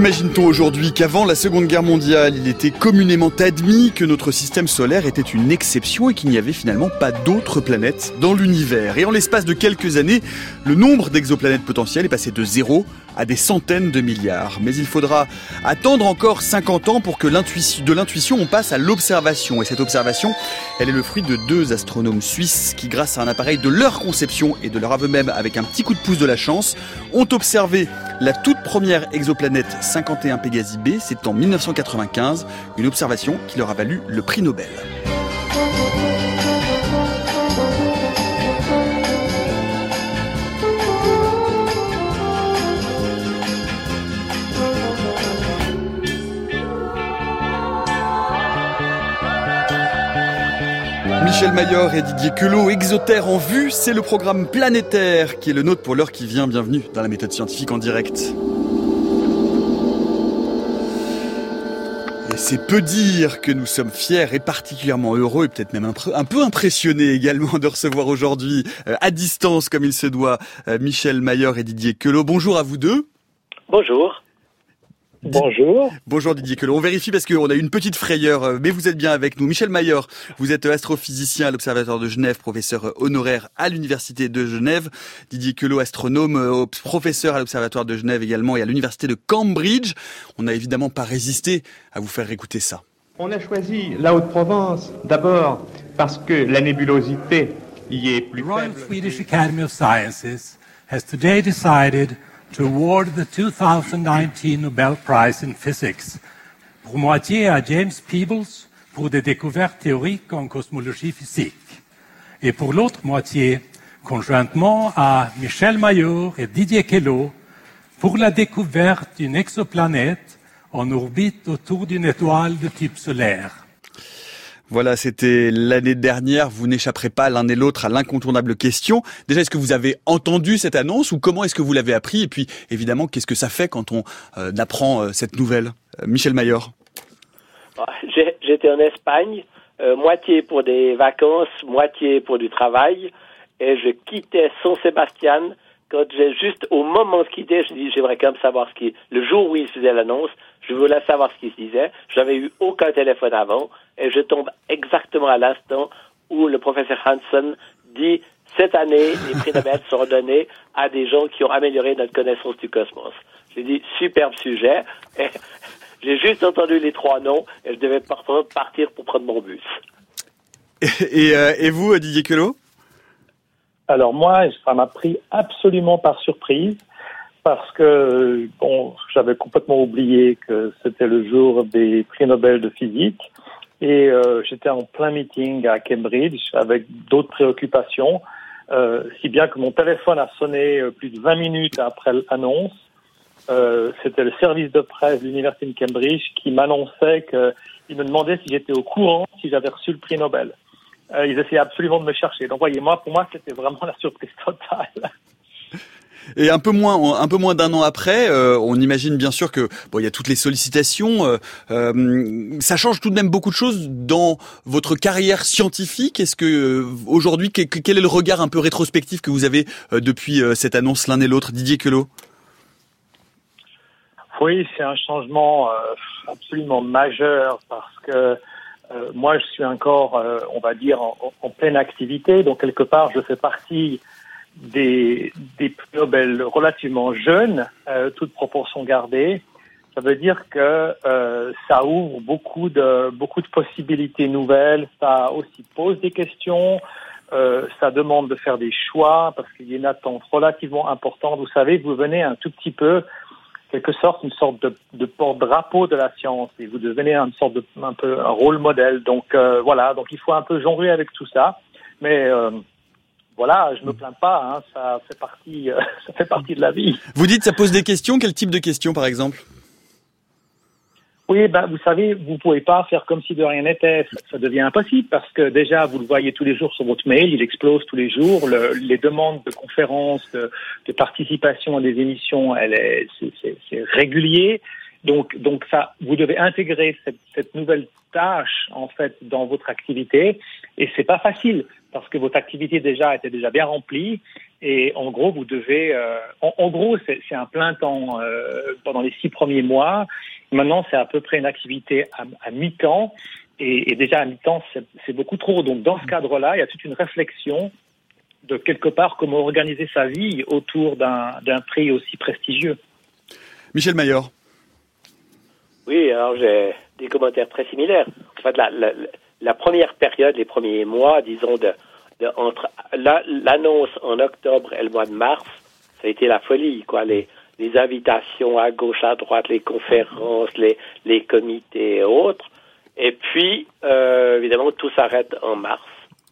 Imagine-t-on aujourd'hui qu'avant la Seconde Guerre mondiale, il était communément admis que notre système solaire était une exception et qu'il n'y avait finalement pas d'autres planètes dans l'univers. Et en l'espace de quelques années, le nombre d'exoplanètes potentielles est passé de 0 à des centaines de milliards. Mais il faudra attendre encore 50 ans pour que de l'intuition on passe à l'observation. Et cette observation, elle est le fruit de 2 astronomes suisses qui, grâce à un appareil de leur conception et de leur aveu même avec un petit coup de pouce de la chance, ont observé la toute première exoplanète 51 Pégasi b. C'est en 1995, une observation qui leur a valu le prix Nobel. Michel Mayor et Didier Queloz, Exoterre en vue, c'est le programme planétaire qui est le nôtre pour l'heure qui vient. Bienvenue dans la méthode scientifique en direct. Et c'est peu dire que nous sommes fiers et particulièrement heureux et peut-être même un peu impressionnés également de recevoir aujourd'hui, à distance comme il se doit, Michel Mayor et Didier Queloz. Bonjour à vous deux. Bonjour. Bonjour. Bonjour Didier Queloz. On vérifie parce qu'on a une petite frayeur, mais vous êtes bien avec nous. Michel Mayor, vous êtes astrophysicien à l'Observatoire de Genève, professeur honoraire à l'Université de Genève. Didier Queloz, astronome, professeur à l'Observatoire de Genève également et à l'Université de Cambridge. On n'a évidemment pas résisté à vous faire écouter ça. On a choisi la Haute-Provence d'abord parce que la nébulosité y est plus faible. The Royal Swedish Academy of Sciences has today decided to award the 2019 Nobel Prize in Physics, pour moitié à James Peebles pour des découvertes théoriques en cosmologie physique, et pour l'autre moitié, conjointement à Michel Mayor et Didier Queloz, pour la découverte d'une exoplanète en orbite autour d'une étoile de type solaire. Voilà, c'était l'année dernière. Vous n'échapperez pas l'un et l'autre à l'incontournable question. Déjà, est-ce que vous avez entendu cette annonce ou comment est-ce que vous l'avez appris? Et puis, évidemment, qu'est-ce que ça fait quand on apprend cette nouvelle? Michel Mayor. J'étais en Espagne, moitié pour des vacances, moitié pour du travail, et je quittais San Sebastián. Quand j'ai juste au moment de quitter, je dis j'aimerais quand même savoir le jour où il faisait l'annonce, je voulais savoir ce qu'il se disait. J'avais eu aucun téléphone avant et je tombe exactement à l'instant où le professeur Hansen dit cette année, les prix Nobel seront donnés à des gens qui ont amélioré notre connaissance du cosmos. J'ai dit superbe sujet et j'ai juste entendu les 3 noms et je devais partir pour prendre mon bus. Et vous, Didier Queloz? Alors moi, ça m'a pris absolument par surprise parce que j'avais complètement oublié que c'était le jour des prix Nobel de physique et j'étais en plein meeting à Cambridge avec d'autres préoccupations, si bien que mon téléphone a sonné plus de 20 minutes après l'annonce. C'était le service de presse de l'Université de Cambridge qui m'annonçait qu'il me demandait si j'étais au courant, si j'avais reçu le prix Nobel. Ils essayaient absolument de me chercher. Donc, voyez-moi, pour moi, c'était vraiment la surprise totale. Et un peu moins d'un an après, on imagine bien sûr que il y a toutes les sollicitations. Ça change tout de même beaucoup de choses dans votre carrière scientifique. Est-ce que aujourd'hui, quel est le regard un peu rétrospectif que vous avez depuis cette annonce l'un et l'autre, Didier Queloz? Oui, c'est un changement absolument majeur parce que moi, je suis encore, on va dire, en pleine activité. Donc, quelque part, je fais partie des prix Nobel relativement jeunes, toute proportion gardée. Ça veut dire que ça ouvre beaucoup de possibilités nouvelles. Ça aussi pose des questions. Ça demande de faire des choix parce qu'il y a une attente relativement importante. Vous savez, vous venez un tout petit peu une sorte de porte-drapeau de la science et vous devenez un rôle modèle. Donc voilà, donc il faut un peu jongler avec tout ça, mais voilà, je me plains pas, hein, ça fait partie de la vie. Vous dites ça pose des questions, quel type de questions par exemple? Oui, vous savez, vous pouvez pas faire comme si de rien n'était. Ça devient impossible parce que déjà, vous le voyez tous les jours sur votre mail, il explose tous les jours. Les demandes de conférences, de participation à des émissions, c'est régulier. Donc ça, vous devez intégrer cette nouvelle tâche en fait dans votre activité, et c'est pas facile parce que votre activité était déjà bien remplie, et en gros vous devez, en gros c'est un plein temps pendant les 6 premiers mois. Maintenant c'est à peu près une activité à mi-temps, et déjà à mi-temps c'est beaucoup trop. Donc dans ce cadre-là, il y a toute une réflexion de quelque part comment organiser sa vie autour d'un prix aussi prestigieux. Michel Mayor. Oui, alors j'ai des commentaires très similaires. En fait, la première période, les premiers mois, disons, entre l'annonce en octobre et le mois de mars, ça a été la folie, quoi. Les invitations à gauche, à droite, les conférences, les comités et autres. Et puis, évidemment, tout s'arrête en mars.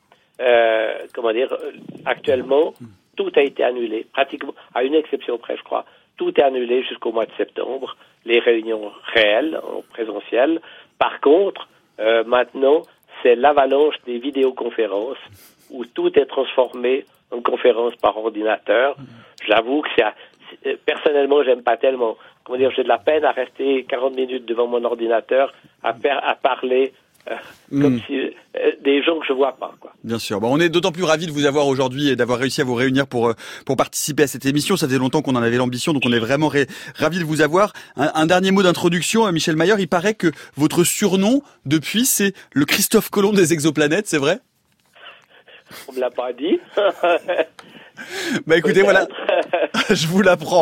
Actuellement, tout a été annulé, pratiquement, à une exception près, je crois. Tout est annulé jusqu'au mois de septembre, les réunions réelles, en présentiel. Par contre, maintenant, c'est l'avalanche des vidéoconférences où tout est transformé en conférence par ordinateur. J'avoue que personnellement, j'aime pas tellement. J'ai de la peine à rester 40 minutes devant mon ordinateur à parler comme si des gens que je vois pas, quoi. Bien sûr. Bon, on est d'autant plus ravis de vous avoir aujourd'hui et d'avoir réussi à vous réunir pour participer à cette émission. Ça faisait longtemps qu'on en avait l'ambition, donc on est vraiment ravis de vous avoir. Un dernier mot d'introduction, Michel Mayor. Il paraît que votre surnom depuis, c'est le Christophe Colomb des exoplanètes, c'est vrai? On me l'a pas dit. Bah écoutez, voilà, je vous l'apprends.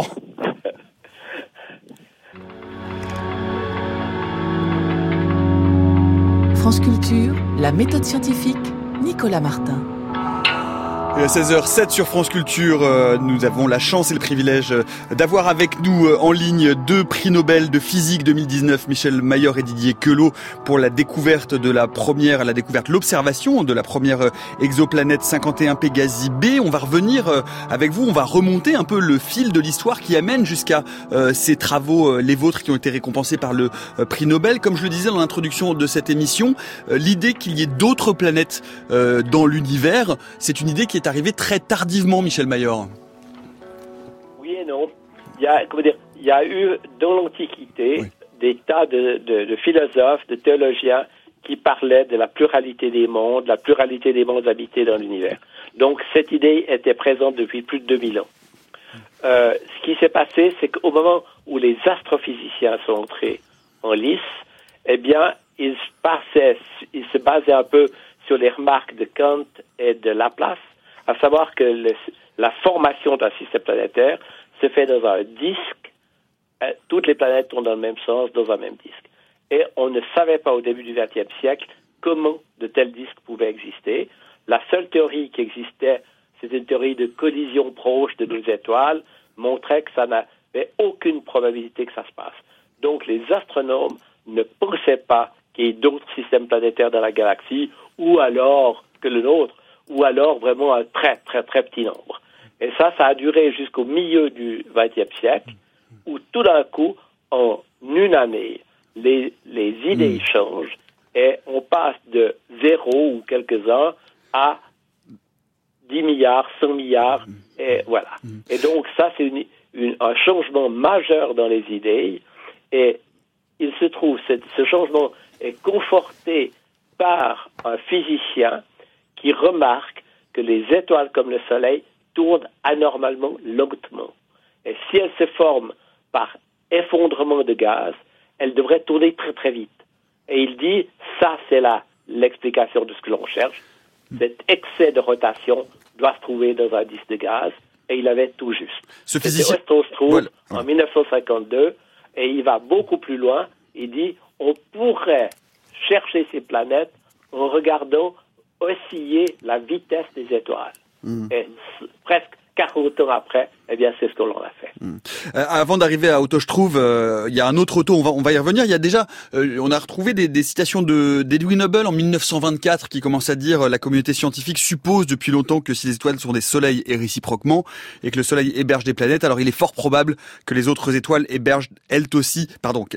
France Culture, la méthode scientifique, Nicolas Martin. Et à 16h07 sur France Culture, nous avons la chance et le privilège d'avoir avec nous en ligne 2 prix Nobel de physique 2019, Michel Mayor et Didier Queloz, pour la découverte l'observation de la première exoplanète 51 Pégasi B. On va revenir avec vous, on va remonter un peu le fil de l'histoire qui amène jusqu'à ces travaux, les vôtres, qui ont été récompensés par le prix Nobel. Comme je le disais dans l'introduction de cette émission, l'idée qu'il y ait d'autres planètes dans l'univers, c'est une idée qui est arrivé très tardivement, Michel Mayor. Oui et non. Il y a eu dans l'Antiquité des tas de philosophes, de théologiens qui parlaient de la pluralité des mondes habités dans l'univers. Donc cette idée était présente depuis plus de 2000 ans. Ce qui s'est passé, c'est qu'au moment où les astrophysiciens sont entrés en lice, eh bien, ils se basaient un peu sur les remarques de Kant et de Laplace, à savoir que la formation d'un système planétaire se fait dans un disque. Toutes les planètes tournent dans le même sens, dans un même disque. Et on ne savait pas au début du XXe siècle comment de tels disques pouvaient exister. La seule théorie qui existait, c'était une théorie de collision proche de 2 étoiles, montrait que ça n'avait aucune probabilité que ça se passe. Donc les astronomes ne pensaient pas qu'il y ait d'autres systèmes planétaires dans la galaxie, ou alors que le nôtre, ou alors vraiment un très, très, très petit nombre. Et ça a duré jusqu'au milieu du XXe siècle, où tout d'un coup, en une année, les idées changent, et on passe de 0 ou quelques-uns à 10 milliards, 100 milliards, et voilà. Et donc ça, c'est un changement majeur dans les idées, et il se trouve, ce changement est conforté par un physicien qui remarque que les étoiles comme le Soleil tournent anormalement lentement. Et si elles se forment par effondrement de gaz, elles devraient tourner très très vite. Et il dit, ça c'est l'explication de ce que l'on cherche. Cet excès de rotation doit se trouver dans un disque de gaz, et il avait tout juste. Ce physicien... C'était Oostrom en 1952, et il va beaucoup plus loin. Il dit, on pourrait chercher ces planètes en regardant osciller la vitesse des étoiles. Et presque 40 ans après, eh bien, c'est ce que l'on a fait. Avant d'arriver à Otto Struve, il y a un autre Otto, on va y revenir. Il y a déjà, on a retrouvé des citations d'Edwin Hubble en 1924 qui commence à dire la communauté scientifique suppose depuis longtemps que si les étoiles sont des soleils et réciproquement, et que le soleil héberge des planètes, alors il est fort probable que les autres étoiles hébergent elles aussi,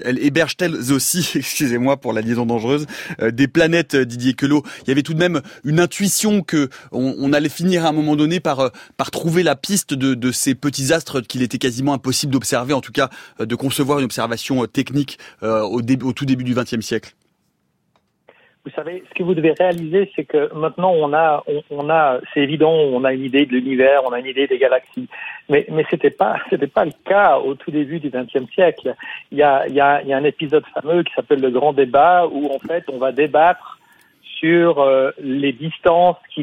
excusez-moi pour la liaison dangereuse, des planètes, Didier Queloz. Il y avait tout de même une intuition que on allait finir à un moment donné par trouver la piste de ces petits astres qu'il était quasiment impossible d'observer, en tout cas de concevoir une observation technique au tout début du XXe siècle? Vous savez, ce que vous devez réaliser, c'est que maintenant on a, c'est évident, on a une idée de l'univers, on a une idée des galaxies, mais c'était pas le cas au tout début du XXe siècle. Il y a un épisode fameux qui s'appelle le Grand Débat où en fait on va débattre sur les distances qui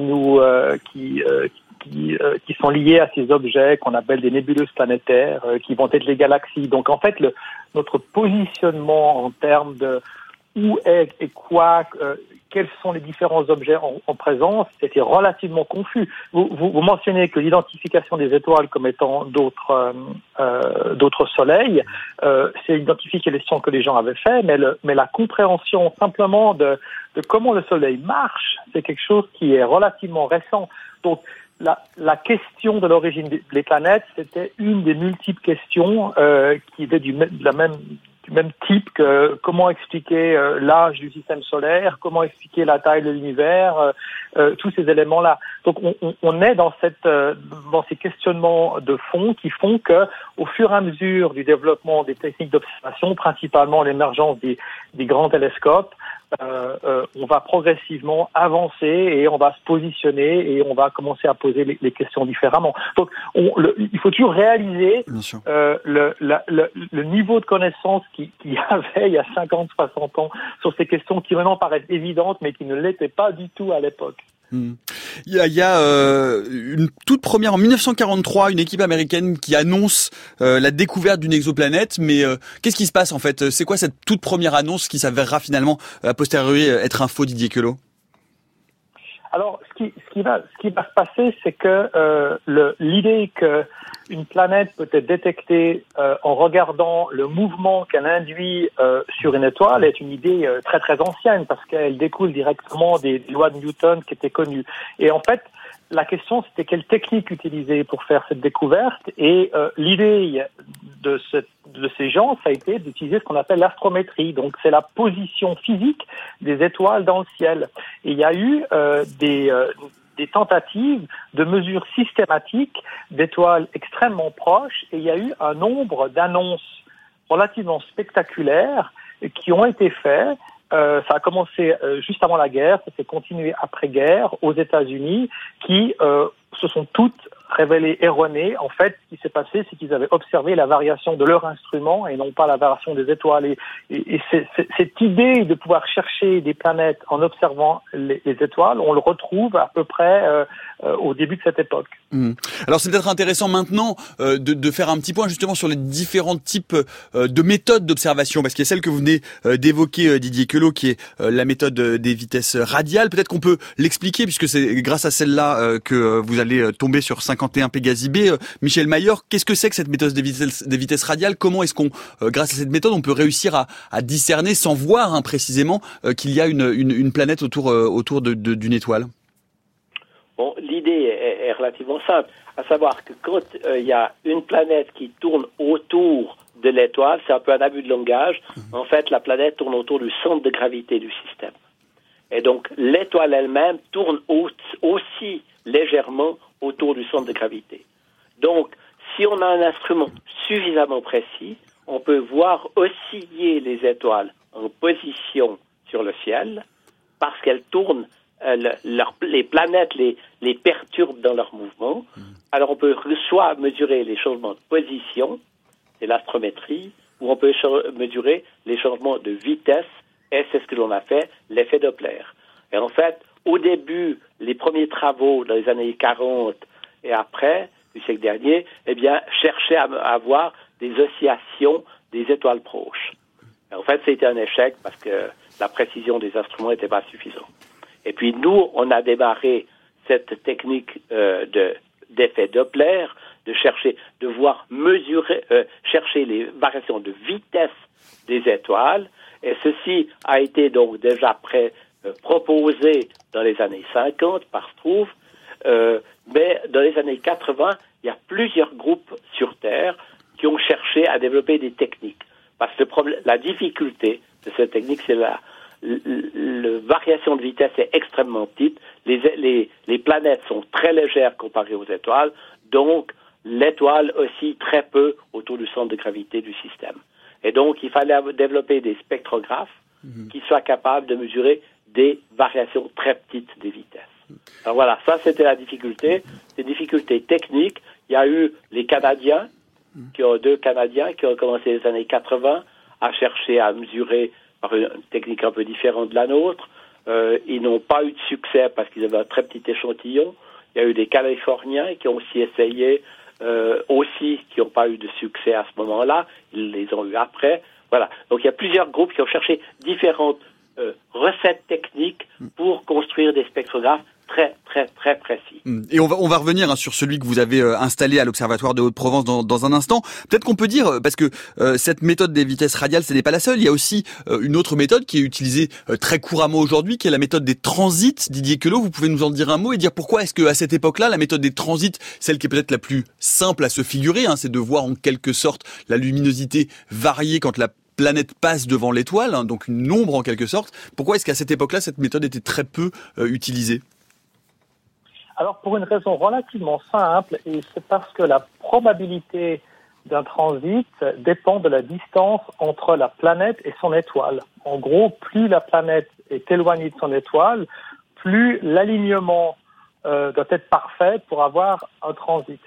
sont liées à ces objets qu'on appelle des nébuleuses planétaires, qui vont être les galaxies. Donc en fait notre positionnement en termes de où est et quoi, quels sont les différents objets en présence, était relativement confus. Vous mentionnez que l'identification des étoiles comme étant d'autres soleils, c'est l'identification que les gens avaient fait, mais la compréhension simplement de comment le soleil marche, c'est quelque chose qui est relativement récent. Donc la question de l'origine des planètes, c'était une des multiples questions qui étaient du même type que comment expliquer l'âge du système solaire, comment expliquer la taille de l'univers, tous ces éléments-là. Donc on est dans ces questionnements de fond qui font que au fur et à mesure du développement des techniques d'observation, principalement l'émergence des grands télescopes, on va progressivement avancer et on va se positionner et on va commencer à poser les questions différemment. Donc, il faut toujours réaliser le niveau de connaissance qu'il y avait il y a 50, 60 ans sur ces questions qui maintenant paraissent évidentes mais qui ne l'étaient pas du tout à l'époque. Il y a une toute première en 1943, une équipe américaine qui annonce la découverte d'une exoplanète, mais qu'est-ce qui se passe en fait? C'est quoi cette toute première annonce qui s'avérera finalement a posteriori être un faux, Didier Queloz? Alors, ce qui va se passer, c'est que l'idée qu'une planète peut être détectée en regardant le mouvement qu'elle induit sur une étoile est une idée très très ancienne parce qu'elle découle directement des lois de Newton qui étaient connues. Et en fait, la question c'était quelle technique utiliser pour faire cette découverte. Et l'idée de ces gens, ça a été d'utiliser ce qu'on appelle l'astrométrie. Donc c'est la position physique des étoiles dans le ciel. Et il y a eu des tentatives de mesures systématiques d'étoiles extrêmement proches, et il y a eu un nombre d'annonces relativement spectaculaires qui ont été faites. Ça a commencé juste avant la guerre, ça s'est continué après-guerre aux États-Unis, qui se sont toutes révélées erronées. En fait, ce qui s'est passé, c'est qu'ils avaient observé la variation de leur instrument et non pas la variation des étoiles. Et cette idée de pouvoir chercher des planètes en observant les étoiles, on le retrouve à peu près au début de cette époque. Alors c'est peut-être intéressant maintenant de faire un petit point justement sur les différents types de méthodes d'observation, parce qu'il y a celle que vous venez d'évoquer, Didier Queloz, qui est la méthode des vitesses radiales. Peut-être qu'on peut l'expliquer, puisque c'est grâce à celle-là que vous allez tomber sur 51 Pégasi B. Michel Mayor, qu'est-ce que c'est que cette méthode des vitesses radiales? Comment est-ce qu'on, grâce à cette méthode, on peut réussir à discerner, sans voir précisément, qu'il y a une planète autour d'une étoile? Bon, l'idée est relativement simple, à savoir que quand il y a une planète qui tourne autour de l'étoile, c'est un peu un abus de langage. En fait, la planète tourne autour du centre de gravité du système. Et donc, l'étoile elle-même tourne aussi légèrement autour du centre de gravité. Donc, si on a un instrument suffisamment précis, on peut voir osciller les étoiles en position sur le ciel parce qu'elles tournent, les planètes les perturbent dans leur mouvement. Alors, on peut soit mesurer les changements de position, c'est l'astrométrie, ou on peut mesurer les changements de vitesse, et c'est ce que l'on a fait, l'effet Doppler. Et en fait, au début, les premiers travaux dans les années 40 et après, du siècle dernier, cherchaient à voir des oscillations des étoiles proches. Et en fait, c'était un échec parce que la précision des instruments n'était pas suffisante. Et puis nous, on a démarré cette technique d'effet Doppler, de voir chercher les variations de vitesse des étoiles. Et ceci a été donc déjà proposé dans les années 50 par Struve, mais dans les années 80, il y a plusieurs groupes sur Terre qui ont cherché à développer des techniques. Parce que la difficulté de cette technique, c'est la variation de vitesse est extrêmement petite. Les planètes sont très légères comparées aux étoiles, donc l'étoile oscille très peu autour du centre de gravité du système. Et donc, il fallait développer des spectrographes qui soient capables de mesurer des variations très petites des vitesses. Alors voilà, ça c'était la difficulté, des difficultés techniques. Il y a eu les Canadiens, deux Canadiens qui ont commencé les années 80 à chercher à mesurer par une technique un peu différente de la nôtre. Ils n'ont pas eu de succès parce qu'ils avaient un très petit échantillon. Il y a eu des Californiens qui ont aussi essayé, qui n'ont pas eu de succès à ce moment-là. Ils les ont eu après. Voilà. Donc il y a plusieurs groupes qui ont cherché différentes recettes techniques pour construire des spectrographes très, très, très précis. Et on va revenir sur celui que vous avez installé à l'Observatoire de Haute-Provence dans un instant. Peut-être qu'on peut dire, parce que cette méthode des vitesses radiales, ce n'est pas la seule. Il y a aussi une autre méthode qui est utilisée très couramment aujourd'hui, qui est la méthode des transits. Didier Queloz, vous pouvez nous en dire un mot et dire pourquoi est-ce qu'à cette époque-là, la méthode des transits, celle qui est peut-être la plus simple à se figurer, c'est de voir en quelque sorte la luminosité varier quand la planète passe devant l'étoile, donc une ombre en quelque sorte. Pourquoi est-ce qu'à cette époque-là, cette méthode était très peu utilisée ? Alors, pour une raison relativement simple, et c'est parce que la probabilité d'un transit dépend de la distance entre la planète et son étoile. En gros, plus la planète est éloignée de son étoile, plus l'alignement doit être parfait pour avoir un transit.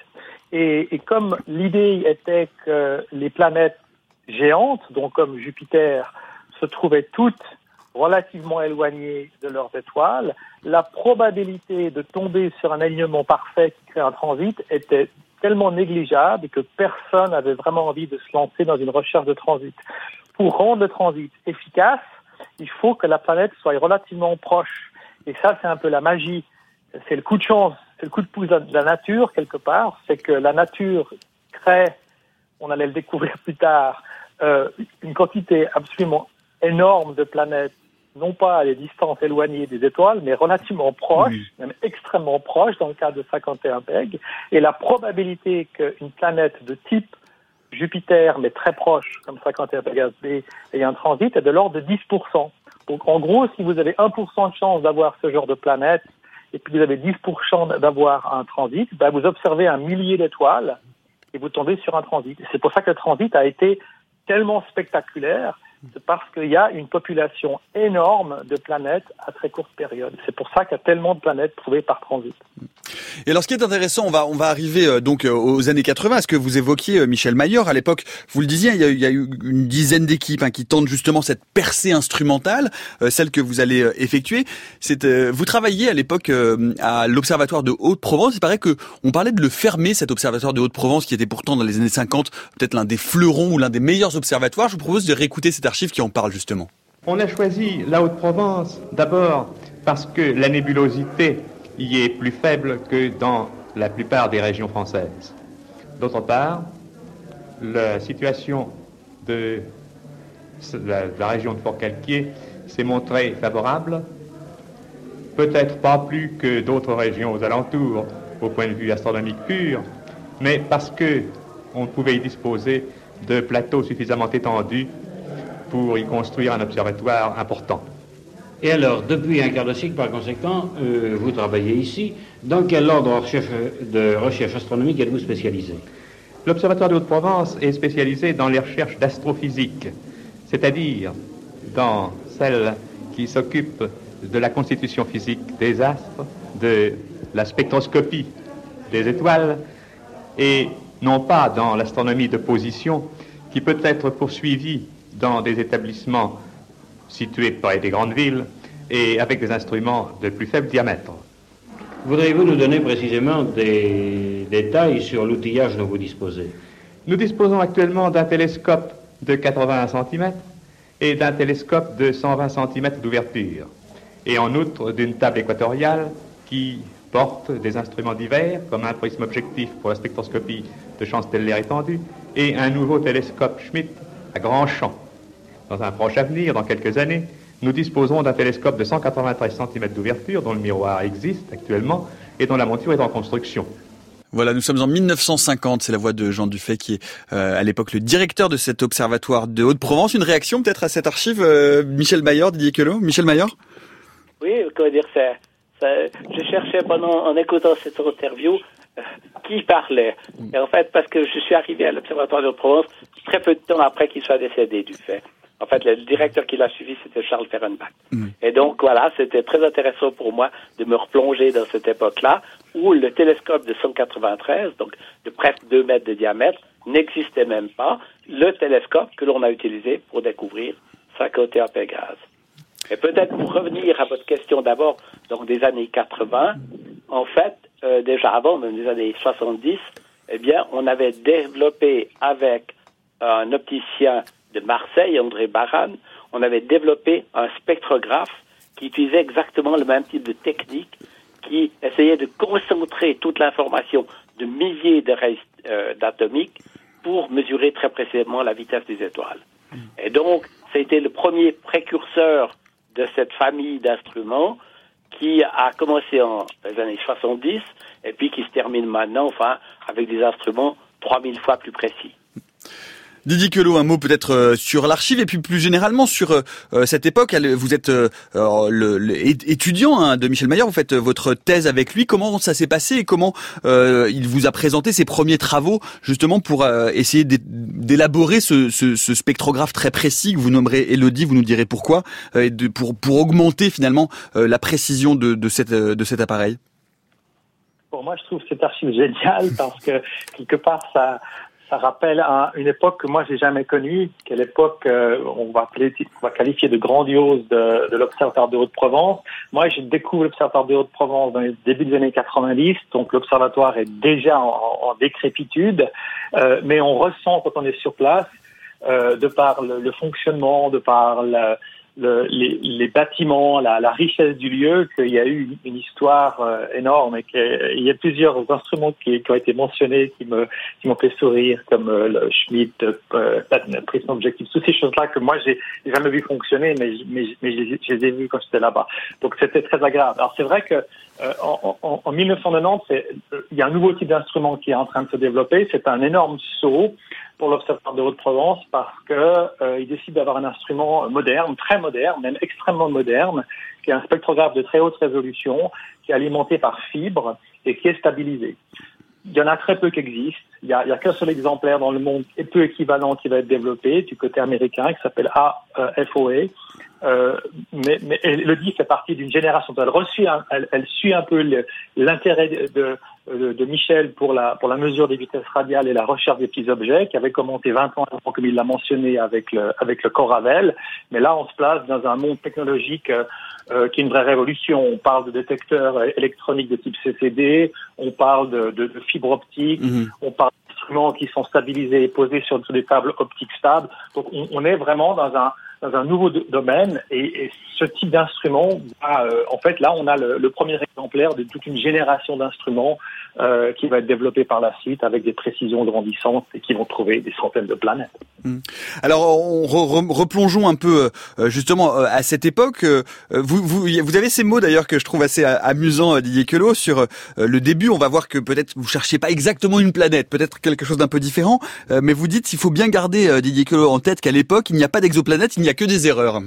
Et comme l'idée était que les planètes géantes, donc comme Jupiter, se trouvaient toutes relativement éloignées de leurs étoiles, la probabilité de tomber sur un alignement parfait qui crée un transit était tellement négligeable que personne n'avait vraiment envie de se lancer dans une recherche de transit. Pour rendre le transit efficace, il faut que la planète soit relativement proche. Et ça, c'est un peu la magie. C'est le coup de chance, c'est le coup de pouce de la nature, quelque part. C'est que la nature crée, on allait le découvrir plus tard, une quantité absolument énorme de planètes, non pas à des distances éloignées des étoiles, mais relativement proches, même extrêmement proches dans le cas de 51 PEG. Et la probabilité qu'une planète de type Jupiter, mais très proche, comme 51 PEG b, ait un transit est de l'ordre de 10%. Donc en gros, si vous avez 1% de chance d'avoir ce genre de planète, et puis vous avez 10% d'avoir un transit, vous observez un millier d'étoiles et vous tombez sur un transit. Et c'est pour ça que le transit a été tellement spectaculaire, c'est parce qu'il y a une population énorme de planètes à très courte période. C'est pour ça qu'il y a tellement de planètes trouvées par transit. Et alors, ce qui est intéressant, on va arriver donc aux années 80, à ce que vous évoquiez, Michel Mayor. À l'époque, vous le disiez, il y a eu une dizaine d'équipes qui tentent justement cette percée instrumentale, celle que vous allez effectuer. Vous travailliez à l'époque à l'Observatoire de Haute-Provence. Il paraît que on parlait de le fermer, cet Observatoire de Haute-Provence, qui était pourtant dans les années 50 peut-être l'un des fleurons ou l'un des meilleurs observatoires. Je vous propose de réécouter cette archive qui en parle justement. On a choisi la Haute-Provence d'abord parce que la nébulosité y est plus faible que dans la plupart des régions françaises. D'autre part, la situation de la région de Forcalquier s'est montrée favorable, peut-être pas plus que d'autres régions aux alentours au point de vue astronomique pur, mais parce que on pouvait y disposer de plateaux suffisamment étendus pour y construire un observatoire important. Et alors, depuis un quart de siècle, par conséquent, vous travaillez ici. Dans quel ordre de recherche astronomique êtes-vous spécialisé? L'Observatoire de Haute-Provence est spécialisé dans les recherches d'astrophysique, c'est-à-dire dans celles qui s'occupent de la constitution physique des astres, de la spectroscopie des étoiles, et non pas dans l'astronomie de position qui peut être poursuivie dans des établissements situés près des grandes villes et avec des instruments de plus faible diamètre. Voudriez-vous nous donner précisément des détails sur l'outillage dont vous disposez? Nous disposons actuellement d'un télescope de 81 cm et d'un télescope de 120 cm d'ouverture, et en outre d'une table équatoriale qui porte des instruments divers, comme un prisme objectif pour la spectroscopie de champs stellaires étendus et un nouveau télescope Schmidt à grand champ. Dans un proche avenir, dans quelques années, nous disposerons d'un télescope de 193 cm d'ouverture dont le miroir existe actuellement et dont la monture est en construction. Voilà, nous sommes en 1950, c'est la voix de Jean Dufay qui est à l'époque le directeur de cet observatoire de Haute-Provence. Une réaction peut-être à cette archive, Michel Mayor, Didier Queloz? Michel Mayor? Oui, comment dire, je cherchais en écoutant cette interview, qui parlait. Et en fait, parce que je suis arrivé à l'Observatoire de Haute-Provence très peu de temps après qu'il soit décédé du fait. En fait, le directeur qui l'a suivi, c'était Charles Fehrenbach. Et donc, voilà, c'était très intéressant pour moi de me replonger dans cette époque-là, où le télescope de 193, donc de presque 2 mètres de diamètre, n'existait même pas. Le télescope que l'on a utilisé pour découvrir 51 Pégase. Et peut-être pour revenir à votre question d'abord, donc des années 80, en fait, déjà avant, même des années 70, eh bien, on avait développé avec un opticien de Marseille, André Baran, on avait développé un spectrographe qui utilisait exactement le même type de technique, qui essayait de concentrer toute l'information de milliers de rayons d'atomiques pour mesurer très précisément la vitesse des étoiles. Et donc, c'était le premier précurseur de cette famille d'instruments qui a commencé en les années 70 et puis qui se termine maintenant, enfin, avec des instruments 3000 fois plus précis. Didier Queloz, un mot peut-être sur l'archive et puis plus généralement sur cette époque. Vous êtes étudiant de Michel Mayor, vous faites votre thèse avec lui. Comment ça s'est passé et comment il vous a présenté ses premiers travaux justement pour essayer d'élaborer ce spectrographe très précis que vous nommerez Élodie, vous nous direz pourquoi, pour augmenter finalement la précision de cet appareil. Pour moi, je trouve cette archive géniale parce que quelque part ça rappelle une époque que moi j'ai jamais connue, quelle époque on va qualifier de grandiose de l'Observatoire de Haute-Provence. Moi, j'ai découvert l'Observatoire de Haute-Provence dans les débuts des années 90, donc l'Observatoire est déjà en décrépitude, mais on ressent quand on est sur place, de par le fonctionnement, de par les bâtiments, la richesse du lieu, qu'il y a eu une histoire énorme et qu'il y a plusieurs instruments qui ont été mentionnés qui m'ont fait sourire, comme le Schmidt, prisme objectif, toutes ces choses-là que moi j'ai jamais vu fonctionner, mais je les ai vus quand j'étais là-bas. Donc c'était très agréable. Alors c'est vrai que en 1990, il y a un nouveau type d'instrument qui est en train de se développer. C'est un énorme saut pour l'Observatoire de Haute-Provence parce que il décide d'avoir un instrument moderne, très moderne, même extrêmement moderne, qui est un spectrographe de très haute résolution, qui est alimenté par fibre et qui est stabilisé. Il y en a très peu qui existent. Il y a qu'un seul exemplaire dans le monde et peu équivalent qui va être développé du côté américain qui s'appelle AFOA. Mais Élodie fait partie d'une génération. Elle suit un peu l'intérêt de Michel pour la mesure des vitesses radiales et la recherche des petits objets, qui avait commencé 20 ans avant, comme il l'a mentionné, avec le Corravel. Mais là, on se place dans un monde technologique qui est une vraie révolution. On parle de détecteurs électroniques de type CCD, on parle de fibres optiques, on parle d'instruments qui sont stabilisés et posés sur des tables optiques stables. Donc, on est vraiment dans un nouveau domaine et ce type d'instrument, en fait, là, on a le premier exemplaire de toute une génération d'instruments qui va être développé par la suite avec des précisions grandissantes et qui vont trouver des centaines de planètes. Alors, replongeons un peu justement à cette époque. Vous avez ces mots d'ailleurs que je trouve assez amusants, Didier Queloz, sur le début. On va voir que peut-être vous cherchiez pas exactement une planète, peut-être quelque chose d'un peu différent, mais vous dites qu'il faut bien garder, Didier Queloz, en tête qu'à l'époque, il n'y a pas d'exoplanète, il n'y a que des erreurs.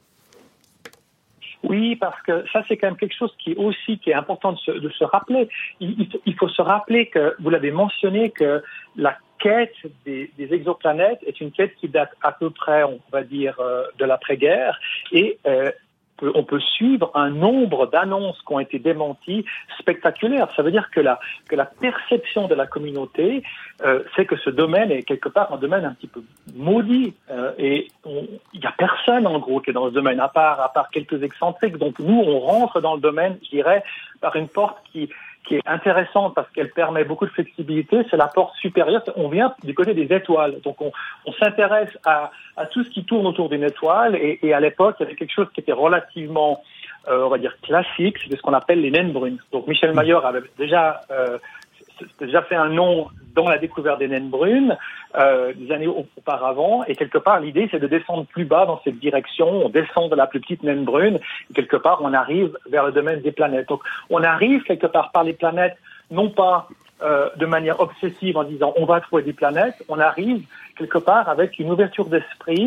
Oui, parce que ça, c'est quand même quelque chose qui est important de se rappeler. Il faut se rappeler que, vous l'avez mentionné, que la quête des exoplanètes est une quête qui date à peu près, on va dire, de l'après-guerre et on peut suivre un nombre d'annonces qui ont été démenties spectaculaires. Ça veut dire que la perception de la communauté, c'est que ce domaine est quelque part un domaine un petit peu maudit. Et il y a personne, en gros, qui est dans ce domaine, à part quelques excentriques. Donc nous, on rentre dans le domaine, je dirais, par une porte qui est intéressante parce qu'elle permet beaucoup de flexibilité, c'est la porte supérieure. On vient du côté des étoiles. Donc, on s'intéresse à tout ce qui tourne autour d'une étoile. Et à l'époque, il y avait quelque chose qui était relativement, on va dire, classique. C'était ce qu'on appelle les naines brunes. Donc, Michel Mayor avait déjà fait un nom dans la découverte des naines brunes des années auparavant. Et quelque part, l'idée, c'est de descendre plus bas dans cette direction. On descend de la plus petite naine brune. Et quelque part, on arrive vers le domaine des planètes. Donc, on arrive quelque part par les planètes, non pas de manière obsessive en disant on va trouver des planètes. On arrive quelque part avec une ouverture d'esprit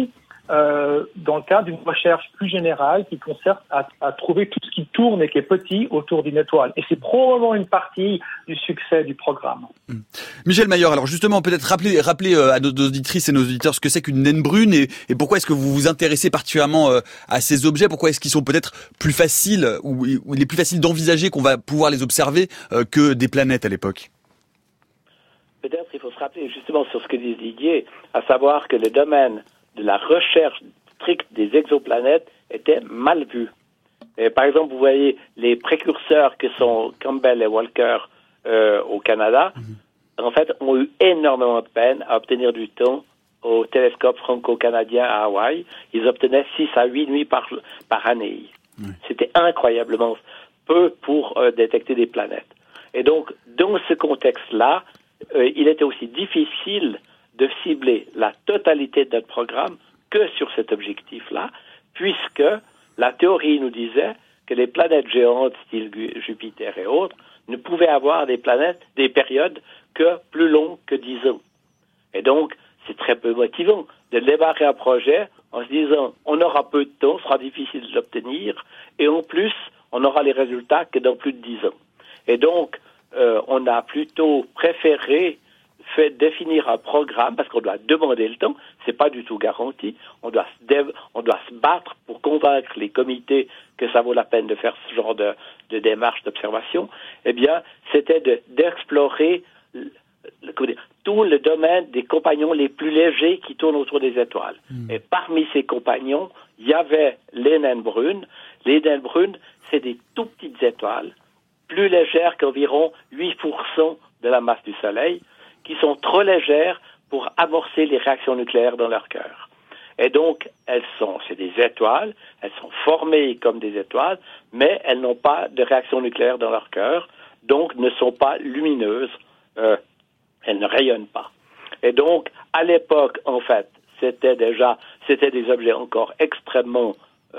dans le cadre d'une recherche plus générale qui consiste à trouver tout ce qui tourne et qui est petit autour d'une étoile. Et c'est probablement une partie du succès du programme. Michel Mayer, alors justement, peut-être rappeler à nos auditrices et nos auditeurs ce que c'est qu'une naine brune et pourquoi est-ce que vous vous intéressez particulièrement à ces objets, pourquoi est-ce qu'ils sont peut-être plus faciles ou il est plus facile d'envisager qu'on va pouvoir les observer que des planètes à l'époque. Peut-être il faut se rappeler justement sur ce que dit Didier, à savoir que le domaine de la recherche stricte des exoplanètes était mal vu. Et par exemple, vous voyez les précurseurs que sont Campbell et Walker au Canada, en fait, ont eu énormément de peine à obtenir du temps au télescope franco-canadien à Hawaï. Ils obtenaient 6 à 8 nuits par année. C'était incroyablement peu pour détecter des planètes. Et donc, dans ce contexte-là, il était aussi difficile de cibler la totalité de notre programme que sur cet objectif-là, puisque la théorie nous disait que les planètes géantes, style Jupiter et autres, ne pouvaient avoir des périodes que plus longues que 10 ans. Et donc, c'est très peu motivant de démarrer un projet en se disant on aura peu de temps, ce sera difficile de l'obtenir, et en plus, on aura les résultats que dans plus de 10 ans. Et donc, on a plutôt préféré définir un programme, parce qu'on doit demander le temps, c'est pas du tout garanti, on doit se battre pour convaincre les comités que ça vaut la peine de faire ce genre de démarche d'observation. Eh bien, c'était d'explorer tout le domaine des compagnons les plus légers qui tournent autour des étoiles. Et parmi ces compagnons, il y avait les naines brunes. Les naines brunes, c'est des tout petites étoiles, plus légères qu'environ 8% de la masse du Soleil, qui sont trop légères pour amorcer les réactions nucléaires dans leur cœur. Et donc, c'est des étoiles, elles sont formées comme des étoiles, mais elles n'ont pas de réaction nucléaire dans leur cœur, donc ne sont pas lumineuses, elles ne rayonnent pas. Et donc, à l'époque, en fait, c'était des objets encore extrêmement,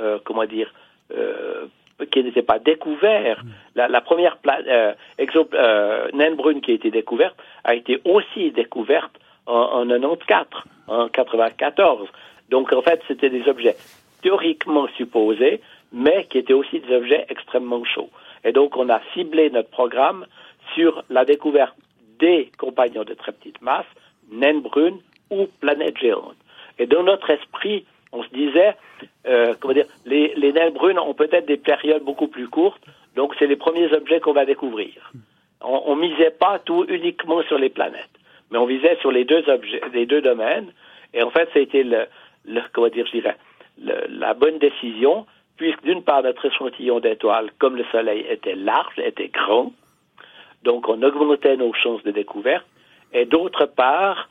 qui n'étaient pas découverts. La première naine brune qui a été découverte a été aussi découverte en 94, en 94. Donc, en fait, c'était des objets théoriquement supposés, mais qui étaient aussi des objets extrêmement chauds. Et donc, on a ciblé notre programme sur la découverte des compagnons de très petite masse, naines brunes ou planètes géantes. Et dans notre esprit, on se disait, les naines brunes ont peut-être des périodes beaucoup plus courtes, donc c'est les premiers objets qu'on va découvrir. On misait pas tout uniquement sur les planètes, mais on visait sur les deux domaines, et en fait, ça a été la bonne décision, puisque d'une part, notre échantillon d'étoiles, comme le Soleil, était large, était grand, donc on augmentait nos chances de découverte, et d'autre part,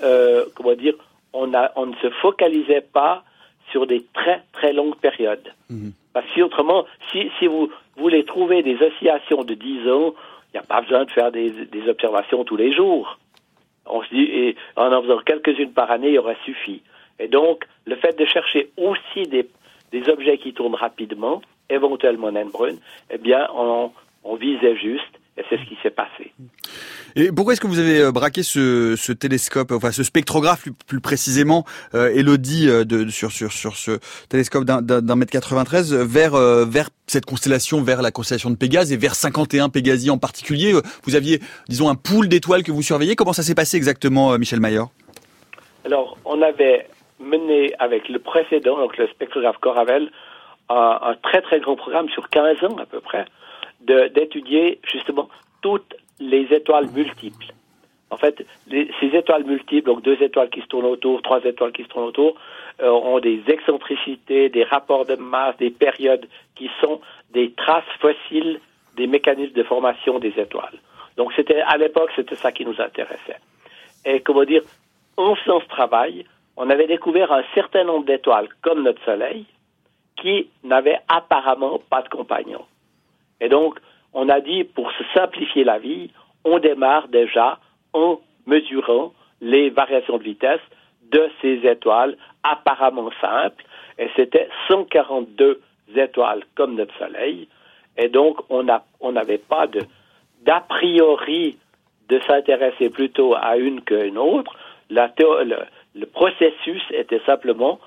on ne se focalisait pas sur des très très longues périodes. Parce que autrement, si vous voulez trouver des oscillations de 10 ans, il n'y a pas besoin de faire des observations tous les jours. On se dit, et en faisant quelques-unes par année, il aurait suffi. Et donc, le fait de chercher aussi des objets qui tournent rapidement, éventuellement naines brunes, eh bien, on visait juste, et c'est ce qui s'est passé. Et pourquoi est-ce que vous avez braqué ce télescope, enfin ce spectrographe plus précisément, Élodie, sur ce télescope d'un mètre 93 vers cette constellation, vers la constellation de Pégase et vers 51 Pégasi en particulier? Vous aviez, disons, un pool d'étoiles que vous surveillez. Comment ça s'est passé exactement, Michel Mayer? Alors, on avait mené avec le précédent, donc le spectrographe Coravell, un très très grand programme sur 15 ans à peu près, d'étudier justement toutes les étoiles multiples. En fait, ces étoiles multiples, donc 2 étoiles qui se tournent autour, 3 étoiles qui se tournent autour, ont des excentricités, des rapports de masse, des périodes qui sont des traces fossiles des mécanismes de formation des étoiles. Donc à l'époque, c'était ça qui nous intéressait. Et en faisant ce travail, on avait découvert un certain nombre d'étoiles, comme notre Soleil, qui n'avaient apparemment pas de compagnons. Et donc, on a dit, pour se simplifier la vie, on démarre déjà en mesurant les variations de vitesse de ces étoiles apparemment simples. Et c'était 142 étoiles comme notre Soleil. Et donc, on n'avait pas d'a priori de s'intéresser plutôt à une qu'à une autre. Le processus était simplement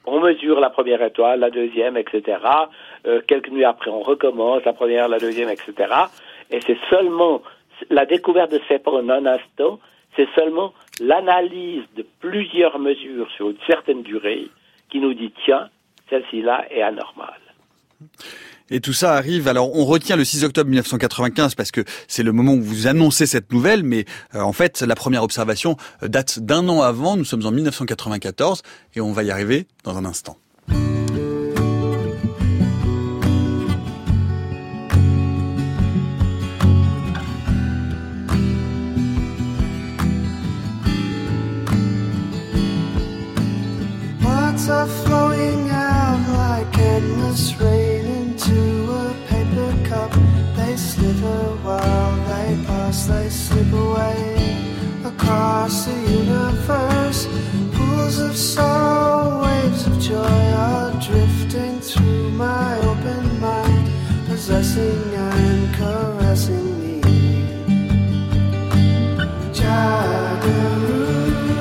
on mesure la première étoile, la deuxième, etc. Quelques nuits après, on recommence, la première, la deuxième, etc. Et c'est seulement, la découverte de ces pas en un instant, c'est seulement l'analyse de plusieurs mesures sur une certaine durée qui nous dit, tiens, celle-ci-là est anormale. Et tout ça arrive, alors on retient le 6 octobre 1995 parce que c'est le moment où vous annoncez cette nouvelle, mais en fait la première observation date d'un an avant, nous sommes en 1994 et on va y arriver dans un instant. Words are flowing out like endless rain into a paper cup. They slither while they pass, they slip away across the universe. Pools of sorrow, waves of joy are drifting through my open mind, possessing and caressing me. Jagaru.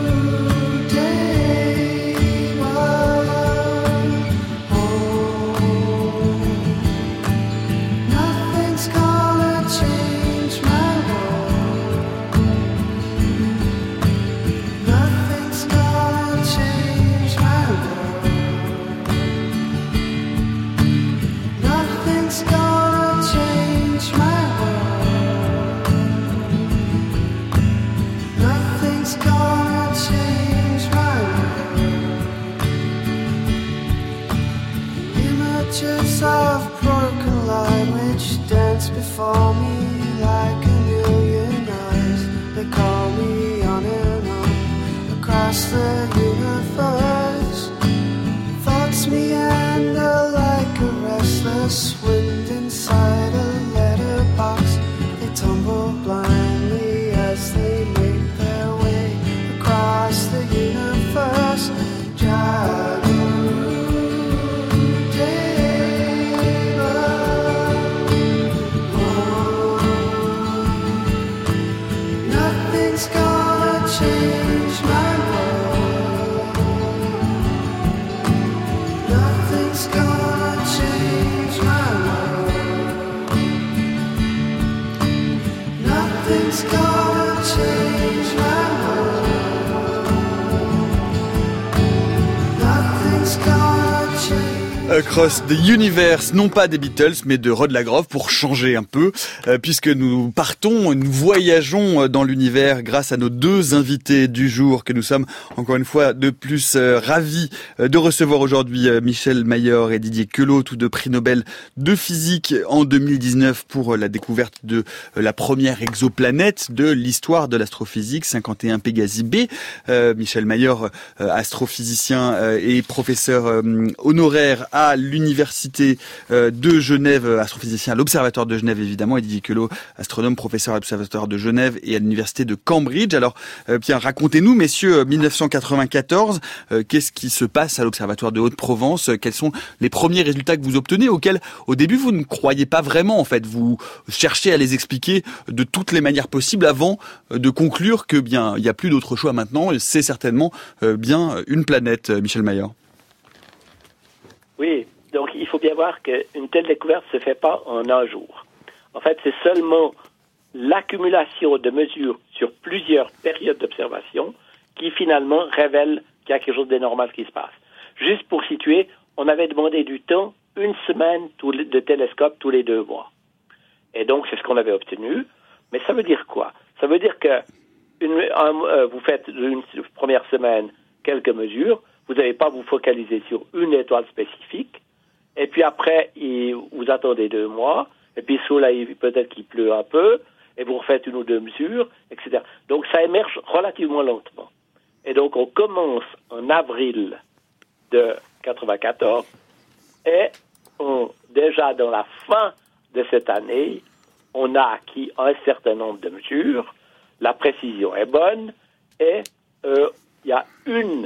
Of broken light which dance before me like a million eyes. They call me on and on across the universe. Thoughts meander like a restless wind inside a letterbox. They tumble blindly as they make their way across the universe. Across the Universe, non pas des Beatles, mais de Rod Lagrove pour changer un peu, puisque nous partons, nous voyageons dans l'univers grâce à nos deux invités du jour que nous sommes encore une fois de plus ravis de recevoir aujourd'hui, Michel Mayor et Didier Queloz, tous deux prix Nobel de physique en 2019 pour la découverte de la première exoplanète de l'histoire de l'astrophysique, 51 Pégasi B. Michel Mayor, astrophysicien et professeur honoraire à l'université de Genève, astrophysicien à l'Observatoire de Genève évidemment, et Didier Queloz, astronome, professeur à l'Observatoire de Genève et à l'université de Cambridge. Alors, bien, racontez-nous, messieurs, 1994, qu'est-ce qui se passe à l'Observatoire de Haute-Provence? Quels sont les premiers résultats que vous obtenez, auxquels, au début, vous ne croyez pas vraiment, en fait? Vous cherchez à les expliquer de toutes les manières possibles avant de conclure que, bien, il n'y a plus d'autre choix maintenant, c'est certainement bien une planète, Michel Mayor. Oui, donc il faut bien voir qu'une telle découverte ne se fait pas en un jour. En fait, c'est seulement l'accumulation de mesures sur plusieurs périodes d'observation qui finalement révèle qu'il y a quelque chose d'anormal qui se passe. Juste pour situer, on avait demandé du temps, une semaine de télescope tous les 2 mois. Et donc c'est ce qu'on avait obtenu. Mais ça veut dire quoi? Ça veut dire que vous faites une première semaine quelques mesures, vous n'allez pas vous focaliser sur une étoile spécifique, et puis après, vous attendez 2 mois, et puis sous là, peut-être qu'il pleut un peu, et vous refaites 1 ou 2 mesures, etc. Donc ça émerge relativement lentement. Et donc on commence en avril de 94, et déjà dans la fin de cette année, on a acquis un certain nombre de mesures, la précision est bonne, et il y a une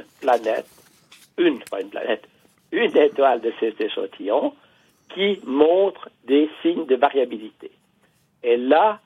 étoile de cet échantillon qui montre des signes de variabilité. Et là,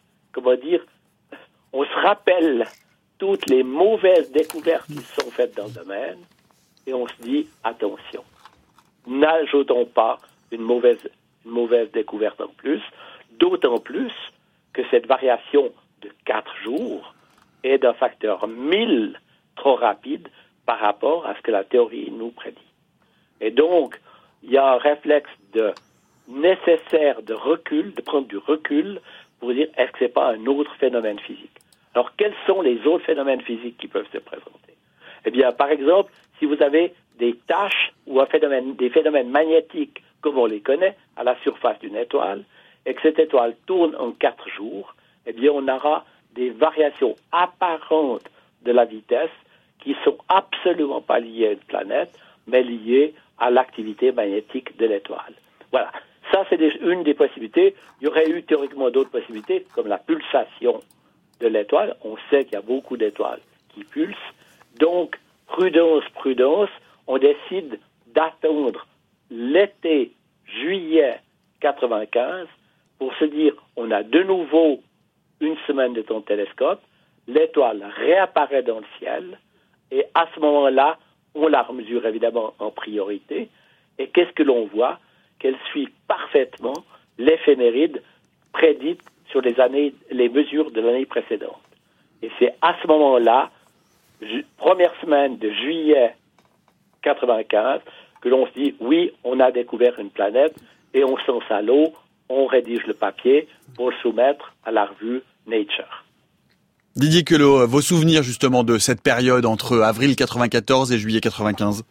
on se rappelle toutes les mauvaises découvertes qui sont faites dans le domaine, et on se dit, attention, n'ajoutons pas une mauvaise découverte en plus, d'autant plus que cette variation de 4 jours est d'un facteur 1000 trop rapide par rapport à ce que la théorie nous prédit. Et donc, il y a un réflexe nécessaire de recul, de prendre du recul pour dire, est-ce que c'est pas un autre phénomène physique? Alors, quels sont les autres phénomènes physiques qui peuvent se présenter? Eh bien, par exemple, si vous avez des taches ou des phénomènes magnétiques, comme on les connaît, à la surface d'une étoile, et que cette étoile tourne en 4 jours, eh bien, on aura des variations apparentes de la vitesse qui sont absolument pas liées à une planète, mais liées à l'activité magnétique de l'étoile. Voilà. Ça, c'est une des possibilités. Il y aurait eu théoriquement d'autres possibilités, comme la pulsation de l'étoile. On sait qu'il y a beaucoup d'étoiles qui pulsent. Donc, prudence, on décide d'attendre l'été, juillet 95, pour se dire, on a de nouveau une semaine de ton télescope, l'étoile réapparaît dans le ciel, et à ce moment-là, on la mesure évidemment en priorité, et qu'est-ce que l'on voit? Qu'elle suit parfaitement l'éphéméride prédite sur les mesures de l'année précédente. Et c'est à ce moment-là, première semaine de juillet 95, que l'on se dit, oui, on a découvert une planète, et on se lance à l'eau, on rédige le papier pour le soumettre à la revue Nature. Didier Queloz, vos souvenirs justement de cette période entre avril 94 et juillet 95?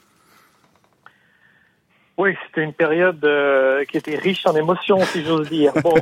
Oui, c'était une période qui était riche en émotions, si j'ose dire. Bon,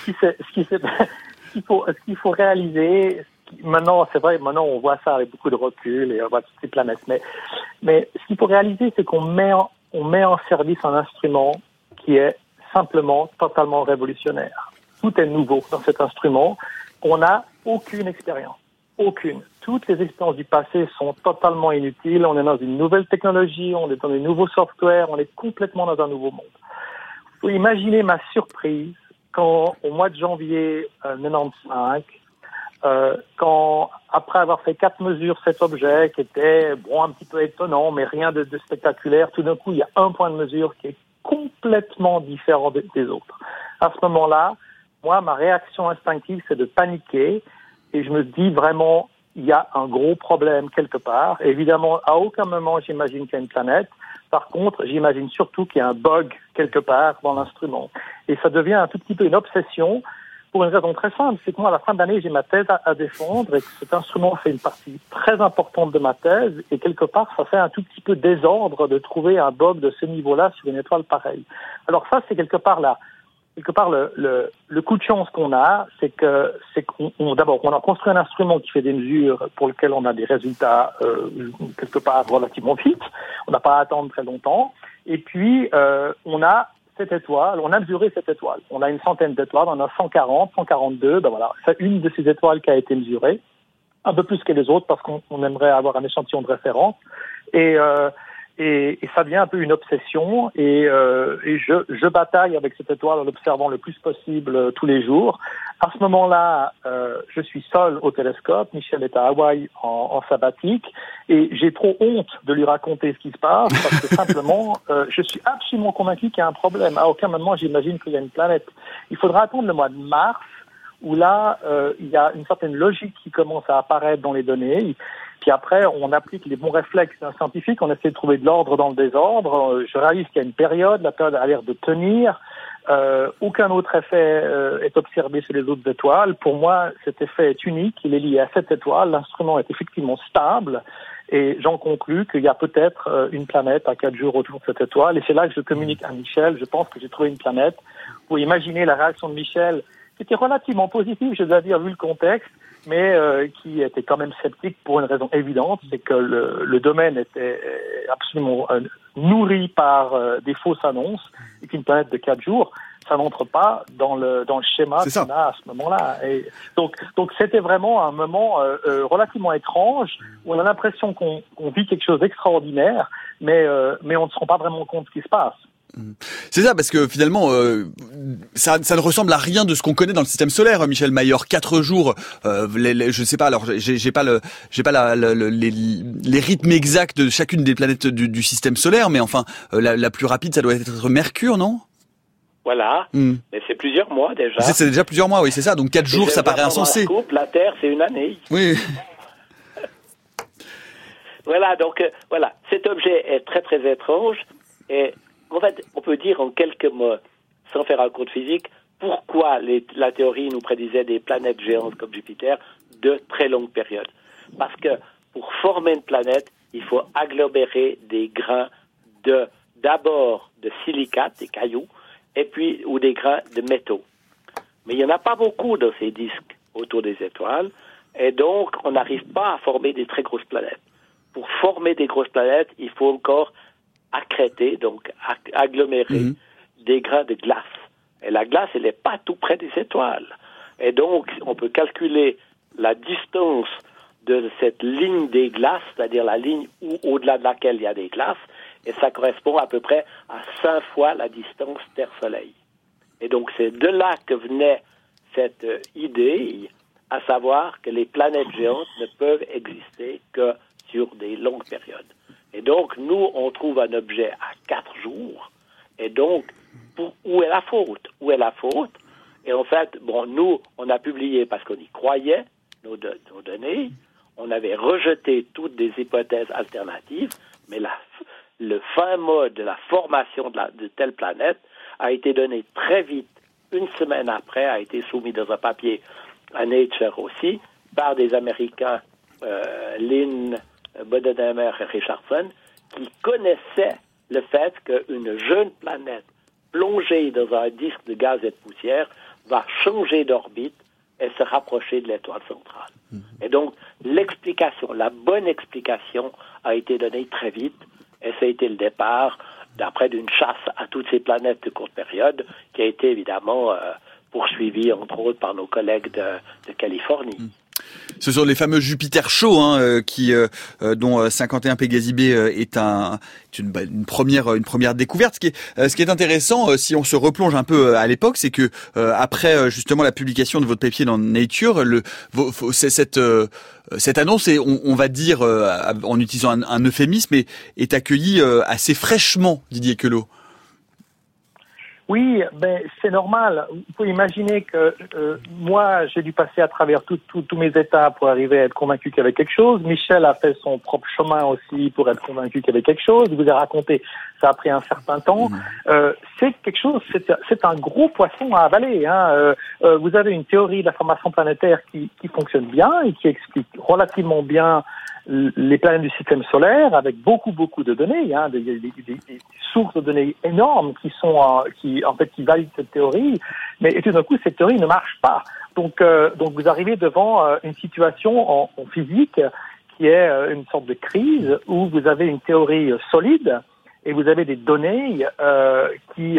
ce qu'il faut réaliser, maintenant, c'est vrai, maintenant on voit ça avec beaucoup de recul et on voit toutes ces planètes, mais ce qu'il faut réaliser, c'est qu'on met en service un instrument qui est simplement totalement révolutionnaire. Tout est nouveau dans cet instrument. On n'a aucune expérience. Aucune. Toutes les expériences du passé sont totalement inutiles. On est dans une nouvelle technologie, on est dans des nouveaux softwares, on est complètement dans un nouveau monde. Vous imaginez ma surprise quand, au mois de janvier 95, quand, après avoir fait 4 mesures, cet objet qui était, un petit peu étonnant, mais rien de spectaculaire, tout d'un coup, il y a un point de mesure qui est complètement différent des autres. À ce moment-là, moi, ma réaction instinctive, c'est de paniquer, et je me dis vraiment, il y a un gros problème quelque part. Et évidemment, à aucun moment, j'imagine qu'il y a une planète. Par contre, j'imagine surtout qu'il y a un bug quelque part dans l'instrument. Et ça devient un tout petit peu une obsession, pour une raison très simple, c'est que moi, à la fin de l'année, j'ai ma thèse à défendre, et que cet instrument fait une partie très importante de ma thèse, et quelque part, ça fait un tout petit peu désordre de trouver un bug de ce niveau-là sur une étoile pareille. Alors ça, c'est quelque part le coup de chance qu'on a, c'est qu'on d'abord, on a construit un instrument qui fait des mesures pour lequel on a des résultats quelque part relativement vite. On n'a pas à attendre très longtemps. Et puis, on a cette étoile, on a mesuré cette étoile. On a une centaine d'étoiles, on a 140, 142, voilà. C'est une de ces étoiles qui a été mesurée, un peu plus que les autres parce qu'on aimerait avoir un échantillon de référence. Et ça devient un peu une obsession, et je bataille avec cette étoile en l'observant le plus possible tous les jours. À ce moment-là, je suis seul au télescope. Michel est à Hawaï en sabbatique, et j'ai trop honte de lui raconter ce qui se passe parce que simplement, je suis absolument convaincu qu'il y a un problème. À aucun moment, j'imagine qu'il y a une planète. Il faudra attendre le mois de mars, où là, il y a une certaine logique qui commence à apparaître dans les données. Puis après, on applique les bons réflexes d'un scientifique, on essaie de trouver de l'ordre dans le désordre. Je réalise qu'il y a une période, la période a l'air de tenir. Aucun autre effet est observé sur les autres étoiles. Pour moi, cet effet est unique, il est lié à cette étoile. L'instrument est effectivement stable, et j'en conclus qu'il y a peut-être une planète à 4 jours autour de cette étoile. Et c'est là que je communique à Michel. Je pense que j'ai trouvé une planète. Vous imaginez la réaction de Michel, qui était relativement positive, je dois dire, vu le contexte, mais qui était quand même sceptique pour une raison évidente, c'est que le domaine était absolument nourri par des fausses annonces, et qu'une planète de 4 jours, ça n'entre pas dans le schéma qu'on a à ce moment-là. Et donc c'était vraiment un moment relativement étrange, où on a l'impression qu'on vit quelque chose d'extraordinaire, mais on ne se rend pas vraiment compte de ce qui se passe. C'est ça, parce que finalement, ça ne ressemble à rien de ce qu'on connaît dans le système solaire, Michel Mayer. 4 jours, je sais pas. Alors, j'ai pas les rythmes exacts de chacune des planètes du système solaire, mais enfin, la plus rapide, ça doit être Mercure, non? Voilà, mais c'est plusieurs mois déjà. C'est déjà plusieurs mois, oui, c'est ça. Donc 4 jours, ça paraît insensé. La Terre, c'est une année. Oui. Voilà, donc voilà, cet objet est très très étrange et en fait, on peut dire en quelques mots, sans faire un cours de physique, pourquoi la théorie nous prédisait des planètes géantes comme Jupiter de très longues périodes. Parce que pour former une planète, il faut agglomérer des grains d'abord de silicates, des cailloux, et puis ou des grains de métaux. Mais il n'y en a pas beaucoup dans ces disques autour des étoiles, et donc on n'arrive pas à former des très grosses planètes. Pour former des grosses planètes, il faut encore accréter, donc agglomérer des grains de glace. Et la glace, elle n'est pas tout près des étoiles. Et donc, on peut calculer la distance de cette ligne des glaces, c'est-à-dire la ligne au-delà de laquelle il y a des glaces, et ça correspond à peu près à 5 fois la distance Terre-Soleil. Et donc, c'est de là que venait cette idée, à savoir que les planètes géantes ne peuvent exister que sur des longues périodes. Et donc, nous, on trouve un objet à 4 jours. Et donc, où est la faute? Où est la faute? Et en fait, nous, on a publié parce qu'on y croyait, nos données. On avait rejeté toutes des hypothèses alternatives, mais le fin mot de la formation de telle planète a été donné très vite. Une semaine après, a été soumis dans un papier à Nature aussi, par des Américains, Lynn, Bodenheimer et Richardson, qui connaissaient le fait qu'une jeune planète plongée dans un disque de gaz et de poussière va changer d'orbite et se rapprocher de l'étoile centrale. Et donc, la bonne explication a été donnée très vite, et ça a été le départ d'une chasse à toutes ces planètes de courte période, qui a été évidemment poursuivie, entre autres, par nos collègues de Californie. Ce sont les fameux Jupiter chauds, dont 51 Pégasi B est une première découverte. Ce qui est intéressant, si on se replonge un peu à l'époque, c'est que après justement la publication de votre papier dans Nature, cette annonce, on va dire en utilisant un euphémisme, est accueillie assez fraîchement, Didier Queloz. Oui, c'est normal. Vous pouvez imaginer que moi, j'ai dû passer à travers tous mes états pour arriver à être convaincu qu'il y avait quelque chose. Michel a fait son propre chemin aussi pour être convaincu qu'il y avait quelque chose. Il vous a raconté, ça a pris un certain temps. C'est quelque chose, c'est un gros poisson à avaler. Vous avez une théorie de la formation planétaire qui fonctionne bien et qui explique relativement bien les planètes du système solaire avec beaucoup de données, des sources de données énormes qui valident cette théorie, mais tout d'un coup cette théorie ne marche pas. Donc vous arrivez devant une situation en physique qui est une sorte de crise où vous avez une théorie solide et vous avez des données qui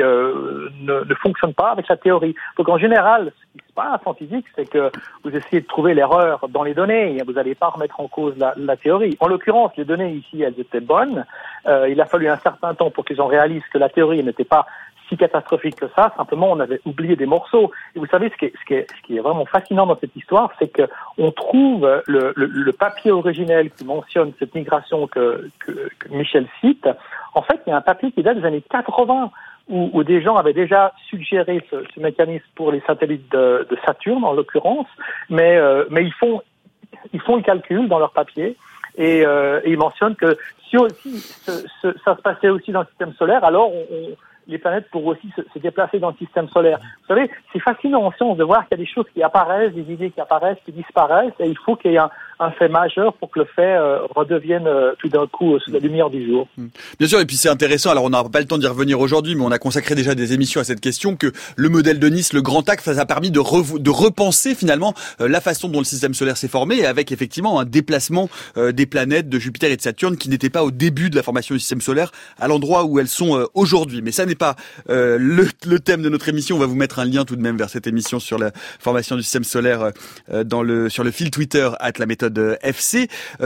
ne fonctionnent pas avec la théorie. Donc en général, ce qui se passe en physique, c'est que vous essayez de trouver l'erreur dans les données, vous n'allez pas remettre en cause la théorie. En l'occurrence, les données ici, elles étaient bonnes. Il a fallu un certain temps pour qu'ils en réalisent que la théorie n'était pas si catastrophique que ça, simplement on avait oublié des morceaux. Et vous savez, ce qui est vraiment fascinant dans cette histoire, c'est que on trouve le papier originel qui mentionne cette migration que Michel cite. En fait, il y a un papier qui date des années 80 où des gens avaient déjà suggéré ce mécanisme pour les satellites de Saturne, en l'occurrence, mais ils font le calcul dans leur papier et ils mentionnent que si aussi ça se passait aussi dans le système solaire, alors les planètes pourraient aussi se déplacer dans le système solaire. Vous savez, c'est fascinant en science de voir qu'il y a des choses qui apparaissent, des idées qui apparaissent, qui disparaissent, et il faut qu'il y ait un fait majeur pour que le fait redevienne tout d'un coup sous la lumière du jour. Bien sûr, et puis c'est intéressant, alors on n'aura pas le temps d'y revenir aujourd'hui, mais on a consacré déjà des émissions à cette question, que le modèle de Nice, le Grand Axe, ça a permis de repenser finalement la façon dont le système solaire s'est formé, avec effectivement un déplacement des planètes de Jupiter et de Saturne qui n'étaient pas au début de la formation du système solaire à l'endroit où elles sont aujourd'hui. Mais ça n'est pas le thème de notre émission. On va vous mettre un lien tout de même vers cette émission sur la formation du système solaire sur le fil Twitter @laméthode-FC.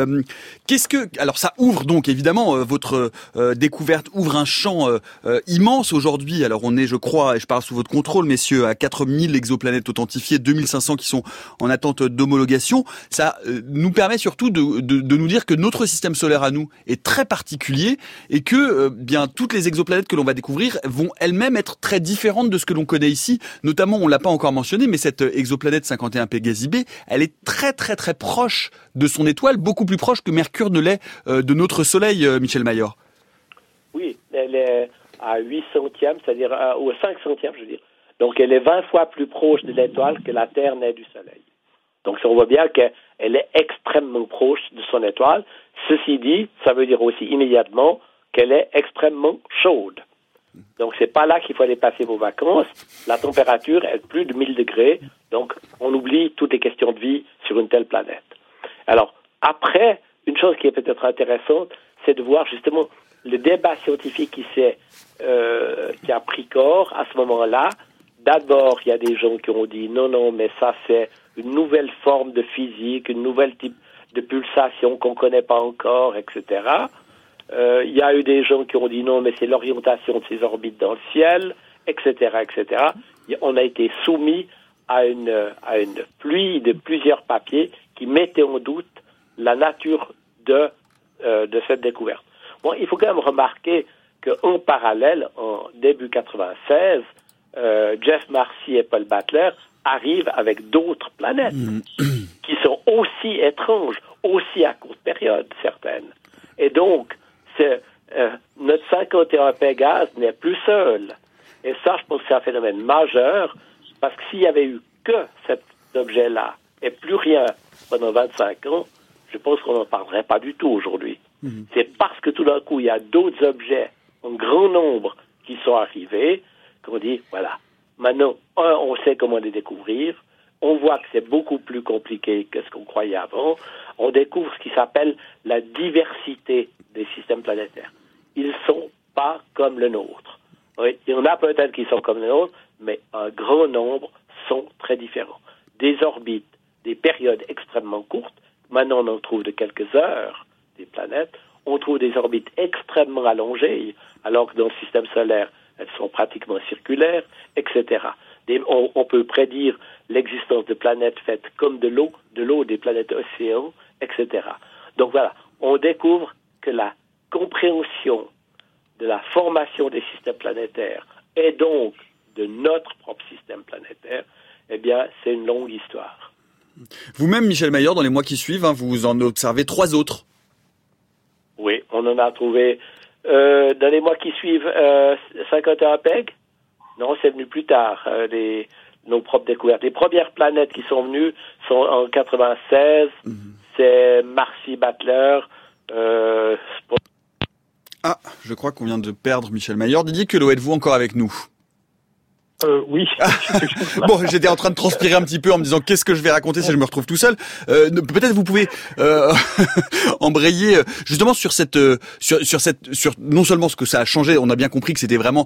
Alors ça ouvre donc évidemment votre découverte ouvre un champ immense aujourd'hui. Alors on est, je crois, et je parle sous votre contrôle, messieurs, à 4000 exoplanètes authentifiées, 2500 qui sont en attente d'homologation. Ça nous permet surtout de nous dire que notre système solaire à nous est très particulier et que bien toutes les exoplanètes que l'on va découvrir vont elles-mêmes être très différentes de ce que l'on connaît ici. Notamment, on l'a pas encore mentionné, mais cette exoplanète 51 Pégasi B, elle est très très très proche de son étoile, beaucoup plus proche que Mercure ne l'est de notre Soleil, Michel Mayor. Oui, elle est à 8 centièmes, c'est-à-dire au 5 centièmes, je veux dire. Donc, elle est 20 fois plus proche de l'étoile que la Terre n'est du Soleil. Donc, on voit bien qu'elle est extrêmement proche de son étoile. Ceci dit, ça veut dire aussi immédiatement qu'elle est extrêmement chaude. Donc, c'est pas là qu'il faut aller passer vos vacances. La température est plus de 1000 degrés. Donc, on oublie toutes les questions de vie sur une telle planète. Alors, après, une chose qui est peut-être intéressante, c'est de voir justement le débat scientifique qui a pris corps à ce moment-là. D'abord, il y a des gens qui ont dit non, mais ça c'est une nouvelle forme de physique, une nouvelle type de pulsation qu'on ne connaît pas encore, etc. Il y a eu des gens qui ont dit non, mais c'est l'orientation de ces orbites dans le ciel, etc., etc. On a été soumis à une pluie de plusieurs papiers qui mettaient en doute la nature de cette découverte. Bon, il faut quand même remarquer qu'en parallèle, en début 96, Jeff Marcy et Paul Butler arrivent avec d'autres planètes qui sont aussi étranges, aussi à courte période, certaines. Et donc, notre 51 Pégase n'est plus seul. Et ça, je pense que c'est un phénomène majeur, parce que s'il y avait eu que cet objet-là et plus rien pendant 25 ans, je pense qu'on n'en parlerait pas du tout aujourd'hui. C'est parce que tout d'un coup, il y a d'autres objets en grand nombre qui sont arrivés qu'on dit, voilà, maintenant, on sait comment les découvrir, on voit que c'est beaucoup plus compliqué que ce qu'on croyait avant, on découvre ce qui s'appelle la diversité des systèmes planétaires. Ils ne sont pas comme le nôtre. Oui, il y en a peut-être qui sont comme le nôtre, mais un grand nombre sont très différents. Des orbites, des périodes extrêmement courtes, maintenant on en trouve de quelques heures, des planètes, on trouve des orbites extrêmement allongées, alors que dans le système solaire, elles sont pratiquement circulaires, etc. On peut prédire l'existence de planètes faites comme de l'eau, des planètes océans, etc. Donc voilà, on découvre que la compréhension de la formation des systèmes planétaires et donc de notre propre système planétaire, eh bien, c'est une longue histoire. Vous-même, Michel Mayor, dans les mois qui suivent, vous en observez 3 autres. Oui, on en a trouvé dans les mois qui suivent 51 Pég. Non, c'est venu plus tard, nos propres découvertes. Les premières planètes qui sont venues sont en 96, c'est Marcy Butler. Je crois qu'on vient de perdre Michel Mayor. Didier Queloz, êtes-vous encore avec nous ? Oui. Bon, j'étais en train de transpirer un petit peu en me disant qu'est-ce que je vais raconter si je me retrouve tout seul. Peut-être vous pouvez embrayer justement sur non seulement ce que ça a changé. On a bien compris que c'était vraiment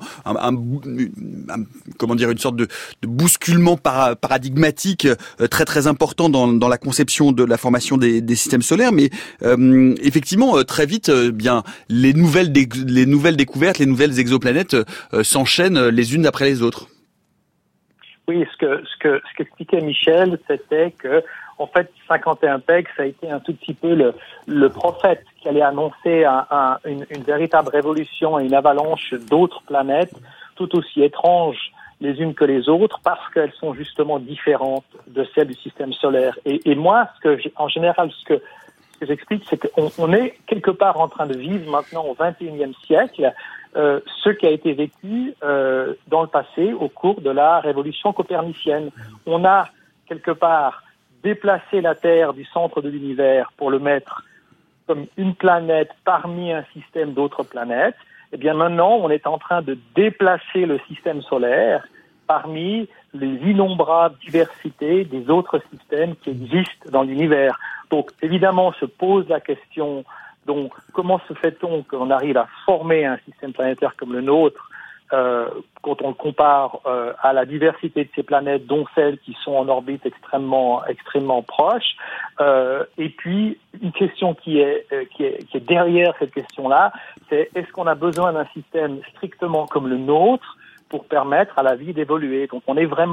une sorte de bousculement paradigmatique très très important dans la conception de la formation des systèmes solaires. Mais effectivement, très vite, bien les nouvelles découvertes, les nouvelles exoplanètes s'enchaînent les unes après les autres. Oui, ce qu'expliquait Michel, c'était que, en fait, 51 Pég, ça a été un tout petit peu le prophète qui allait annoncer une véritable révolution et une avalanche d'autres planètes, tout aussi étranges les unes que les autres, parce qu'elles sont justement différentes de celles du système solaire. Et moi, en général, ce que j'explique, c'est qu'on est quelque part en train de vivre maintenant au XXIe siècle, ce qui a été vécu dans le passé au cours de la révolution copernicienne. On a quelque part déplacé la Terre du centre de l'univers pour le mettre comme une planète parmi un système d'autres planètes. Eh bien maintenant, on est en train de déplacer le système solaire parmi les innombrables diversités des autres systèmes qui existent dans l'univers. Donc évidemment, se pose la question, donc comment se fait-on qu'on arrive à former un système planétaire comme le nôtre quand on le compare à la diversité de ces planètes, dont celles qui sont en orbite extrêmement proches. Et puis, une question qui est derrière cette question-là, c'est est-ce qu'on a besoin d'un système strictement comme le nôtre pour permettre à la vie d'évoluer? Donc, on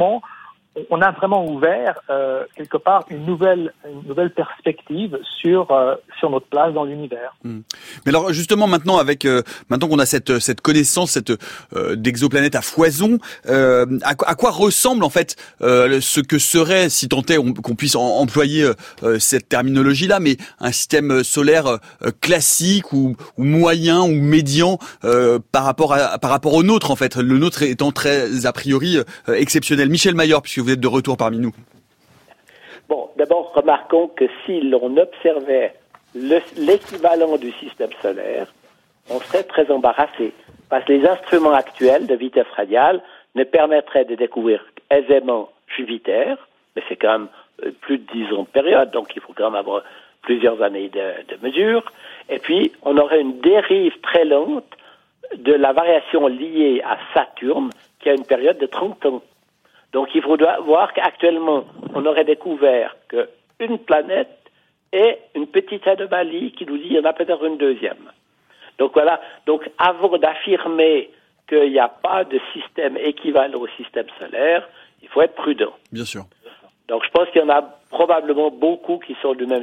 a vraiment ouvert quelque part une nouvelle perspective sur notre place dans l'univers. Mais alors justement maintenant maintenant qu'on a cette connaissance d'exoplanètes à foison, à quoi ressemble en fait ce que serait, si tant est qu'on puisse employer cette terminologie-là, mais un système solaire classique ou moyen ou médian par rapport au nôtre en fait, le nôtre étant très a priori exceptionnel. Michel Mayor, puisque vous êtes de retour parmi nous. Bon, d'abord, remarquons que si l'on observait l'équivalent du système solaire, on serait très embarrassé. Parce que les instruments actuels de vitesse radiale ne permettraient de découvrir aisément Jupiter, mais c'est quand même plus de 10 ans de période, donc il faut quand même avoir plusieurs années de mesure. Et puis, on aurait une dérive très lente de la variation liée à Saturne, qui a une période de 30 ans. Donc, il faut voir qu'actuellement, on aurait découvert qu'une planète et une petite anomalie qui nous dit qu'il y en a peut-être une deuxième. Donc, voilà. Donc, avant d'affirmer qu'il n'y a pas de système équivalent au système solaire, il faut être prudent. Bien sûr. Donc, je pense qu'il y en a probablement beaucoup qui sont du même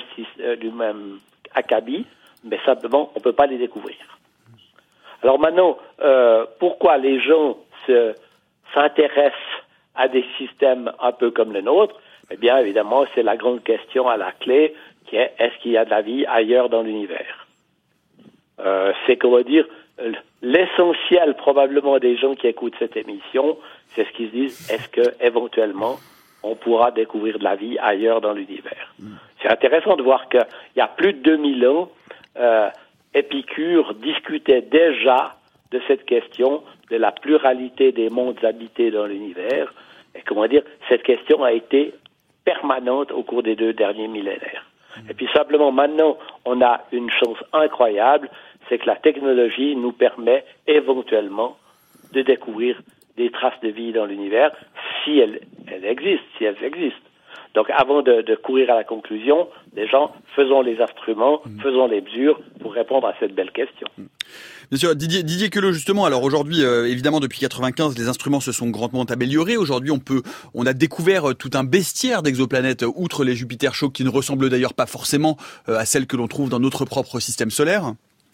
acabit, mais simplement, on ne peut pas les découvrir. Alors maintenant, pourquoi les gens s'intéressent à des systèmes un peu comme le nôtre? Eh bien, évidemment, c'est la grande question à la clé, qui est est-ce qu'il y a de la vie ailleurs dans l'univers? C'est, comment dire, l'essentiel probablement des gens qui écoutent cette émission, c'est ce qu'ils se disent, est-ce que éventuellement on pourra découvrir de la vie ailleurs dans l'univers? C'est intéressant de voir qu'il y a plus de 2000 ans, Épicure discutait déjà de cette question de la pluralité des mondes habités dans l'univers. Et comment dire, cette question a été permanente au cours des 2 derniers millénaires. Et puis simplement maintenant, on a une chance incroyable, c'est que la technologie nous permet éventuellement de découvrir des traces de vie dans l'univers si elles existent. Donc avant de courir à la conclusion, les gens, faisons les instruments, faisons les mesures pour répondre à cette belle question. Bien sûr, Didier Queloz, justement, alors aujourd'hui, évidemment, depuis 95, les instruments se sont grandement améliorés. Aujourd'hui, on a découvert tout un bestiaire d'exoplanètes, outre les Jupiter chauds, qui ne ressemblent d'ailleurs pas forcément à celles que l'on trouve dans notre propre système solaire.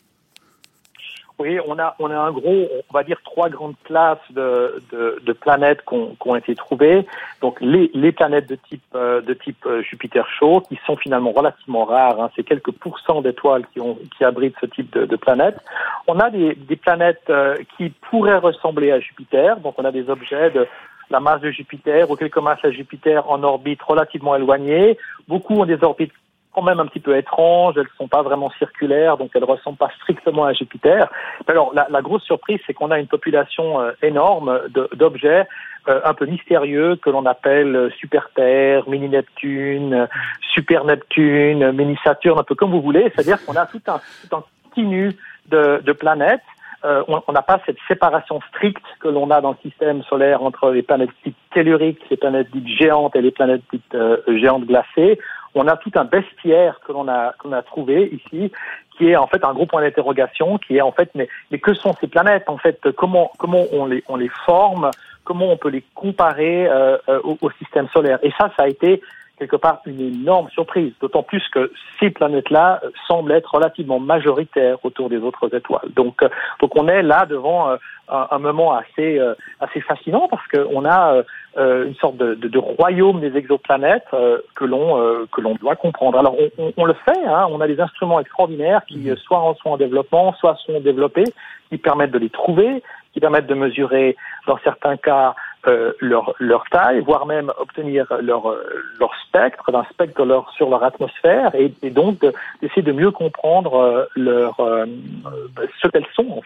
Oui, on a un gros, on va dire 3 grandes classes de planètes qui ont été trouvées. Donc les planètes de type Jupiter chaud, qui sont finalement relativement rares. Hein, c'est quelques pourcents d'étoiles qui abritent ce type de planètes. On a des planètes qui pourraient ressembler à Jupiter. Donc on a des objets de la masse de Jupiter ou quelques masses à Jupiter en orbite relativement éloignée. Beaucoup ont des orbites quand même un petit peu étranges, elles ne sont pas vraiment circulaires, donc elles ne ressemblent pas strictement à Jupiter. Alors la grosse surprise, c'est qu'on a une population énorme d'objets un peu mystérieux que l'on appelle Super Terre, Mini Neptune, Super Neptune, Mini Saturne, un peu comme vous voulez. C'est-à-dire qu'on a tout un continu de planètes. On n'a pas cette séparation stricte que l'on a dans le système solaire entre les planètes dites telluriques, les planètes dites géantes et les planètes dites géantes glacées. On a tout un bestiaire que l'on a trouvé ici, qui est en fait un gros point d'interrogation, qui est en fait mais que sont ces planètes en fait? Comment on les forme? Comment on peut les comparer au système solaire? Et ça a été quelque part une énorme surprise, d'autant plus que ces planètes-là semblent être relativement majoritaires autour des autres étoiles. Donc on est là devant un moment assez fascinant, parce que on a une sorte de royaume des exoplanètes que l'on doit comprendre. Alors on le fait, hein, on a des instruments extraordinaires qui soit sont en développement, soit sont développés, qui permettent de les trouver, qui permettent de mesurer dans certains cas leur taille, voire même obtenir leur spectre, d'un spectre sur leur atmosphère, et donc d'essayer de mieux comprendre ce qu'elles sont en fait.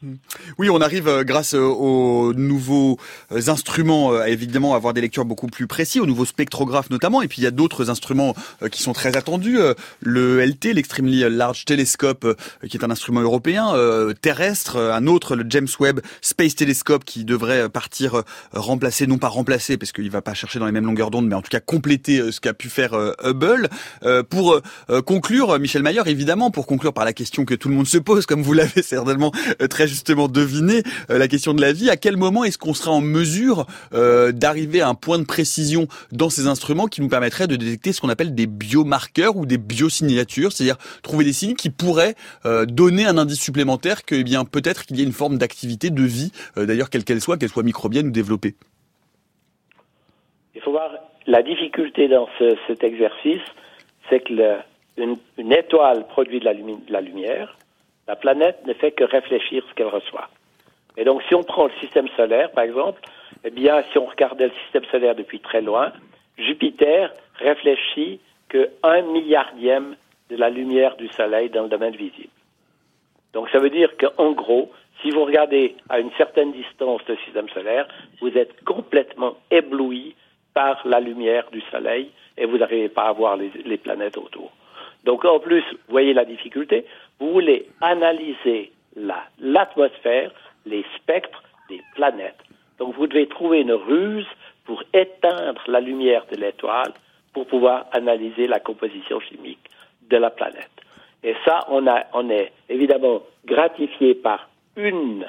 Oui, on arrive grâce aux nouveaux instruments à évidemment avoir des lecteurs beaucoup plus précis, aux nouveaux spectrographes notamment, et puis il y a d'autres instruments qui sont très attendus, le LT, l'Extremely Large Telescope, qui est un instrument européen terrestre, un autre, le James Webb Space Telescope, qui devrait partir remplacer, non pas remplacer, parce qu'il va pas chercher dans les mêmes longueurs d'onde, mais en tout cas compléter ce qu'a pu faire Hubble. Pour conclure, Michel Mayer, évidemment, pour conclure par la question que tout le monde se pose, comme vous l'avez certainement très justement deviné, la question de la vie, à quel moment est-ce qu'on sera en mesure d'arriver à un point de précision dans ces instruments qui nous permettrait de détecter ce qu'on appelle des biomarqueurs ou des biosignatures, c'est-à-dire trouver des signes qui pourraient donner un indice supplémentaire que, eh bien, peut-être qu'il y ait une forme d'activité, de vie, d'ailleurs quelle qu'elle soit microbienne ou développée. Il faut voir la difficulté dans cet exercice, c'est que une étoile produit de la lumière. La planète ne fait que réfléchir ce qu'elle reçoit. Et donc, si on prend le système solaire, par exemple, eh bien, si on regardait le système solaire depuis très loin, Jupiter réfléchit que 1 milliardième de la lumière du Soleil dans le domaine visible. Donc, ça veut dire qu'en gros, si vous regardez à une certaine distance le système solaire, vous êtes complètement ébloui par la lumière du Soleil et vous n'arrivez pas à voir les planètes autour. Donc, en plus, vous voyez la difficulté, vous voulez analyser l'atmosphère, les spectres des planètes. Donc, vous devez trouver une ruse pour éteindre la lumière de l'étoile pour pouvoir analyser la composition chimique de la planète. Et ça, on est évidemment gratifié par une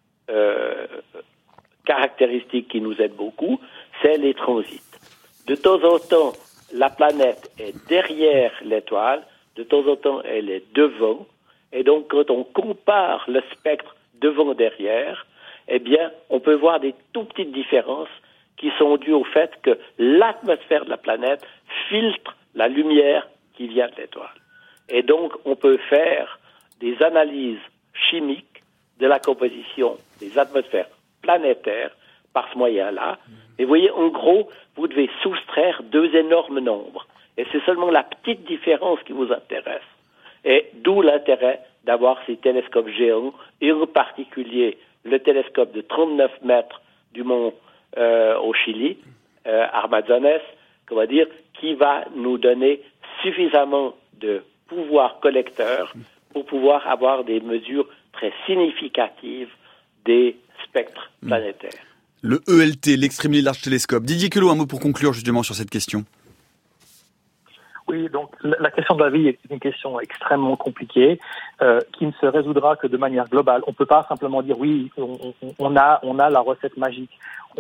caractéristique qui nous aide beaucoup, c'est les transits. De temps en temps, la planète est derrière l'étoile, de temps en temps, elle est devant. Et donc, quand on compare le spectre devant-derrière, eh bien, on peut voir des tout petites différences qui sont dues au fait que l'atmosphère de la planète filtre la lumière qui vient de l'étoile. Et donc, on peut faire des analyses chimiques de la composition des atmosphères planétaires par ce moyen-là. Et vous voyez, en gros, vous devez soustraire 2 énormes nombres. Et c'est seulement la petite différence qui vous intéresse. Et d'où l'intérêt d'avoir ces télescopes géants, et en particulier le télescope de 39 mètres du mont au Chili, Armazones, comment dire, qui va nous donner suffisamment de pouvoir collecteur pour pouvoir avoir des mesures très significatives des spectres planétaires. Le ELT, l'Extremely Large Telescope. Didier Queloz, un mot pour conclure justement sur cette question. Oui, donc la question de la vie est une question extrêmement compliquée qui ne se résoudra que de manière globale. On ne peut pas simplement dire oui, on a la recette magique.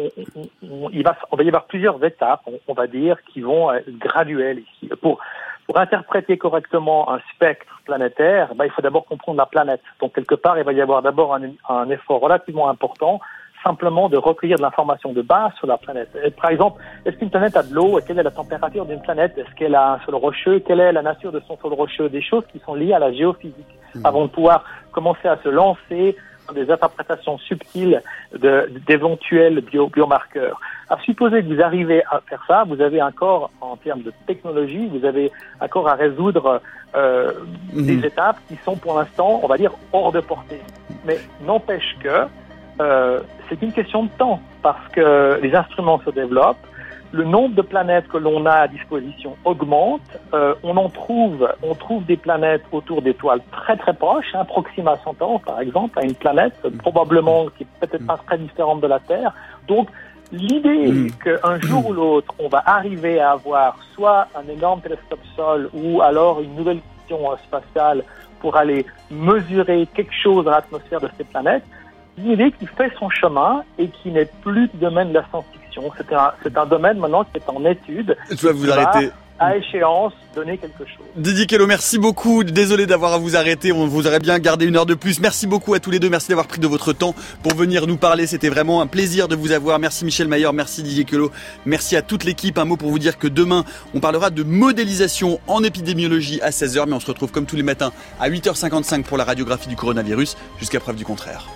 Il va y avoir plusieurs étapes, on va dire, qui vont être graduelles ici. Pour interpréter correctement un spectre planétaire, il faut d'abord comprendre la planète. Donc quelque part, il va y avoir d'abord un effort relativement important simplement de recueillir de l'information de base sur la planète. Et par exemple, est-ce qu'une planète a de l'eau? Quelle est la température d'une planète? Est-ce qu'elle a un sol rocheux? Quelle est la nature de son sol rocheux? Des choses qui sont liées à la géophysique avant de pouvoir commencer à se lancer dans des interprétations subtiles d'éventuels biomarqueurs. À supposer que vous arrivez à faire ça, vous avez encore, en termes de technologie, vous avez encore à résoudre des étapes qui sont pour l'instant, on va dire, hors de portée. Mais n'empêche que c'est une question de temps, parce que les instruments se développent, le nombre de planètes que l'on a à disposition augmente, on trouve des planètes autour d'étoiles très très proches, Proxima Centauri par exemple, à une planète probablement qui est peut-être pas très différente de la Terre. Donc l'idée qu'un jour ou l'autre on va arriver à avoir soit un énorme télescope Sol ou alors une nouvelle mission spatiale pour aller mesurer quelque chose dans l'atmosphère de ces planètes, une idée qui fait son chemin et qui n'est plus du domaine de la science-fiction. C'est un domaine maintenant qui est en étude. Je dois vous arrêter. À échéance, donner quelque chose. Didier Queloz, merci beaucoup. Désolé d'avoir à vous arrêter. On vous aurait bien gardé 1 heure de plus. Merci beaucoup à tous les deux. Merci d'avoir pris de votre temps pour venir nous parler. C'était vraiment un plaisir de vous avoir. Merci Michel Mayer. Merci Didier Queloz. Merci à toute l'équipe. Un mot pour vous dire que demain, on parlera de modélisation en épidémiologie à 16h. Mais on se retrouve comme tous les matins à 8h55 pour la radiographie du coronavirus. Jusqu'à preuve du contraire.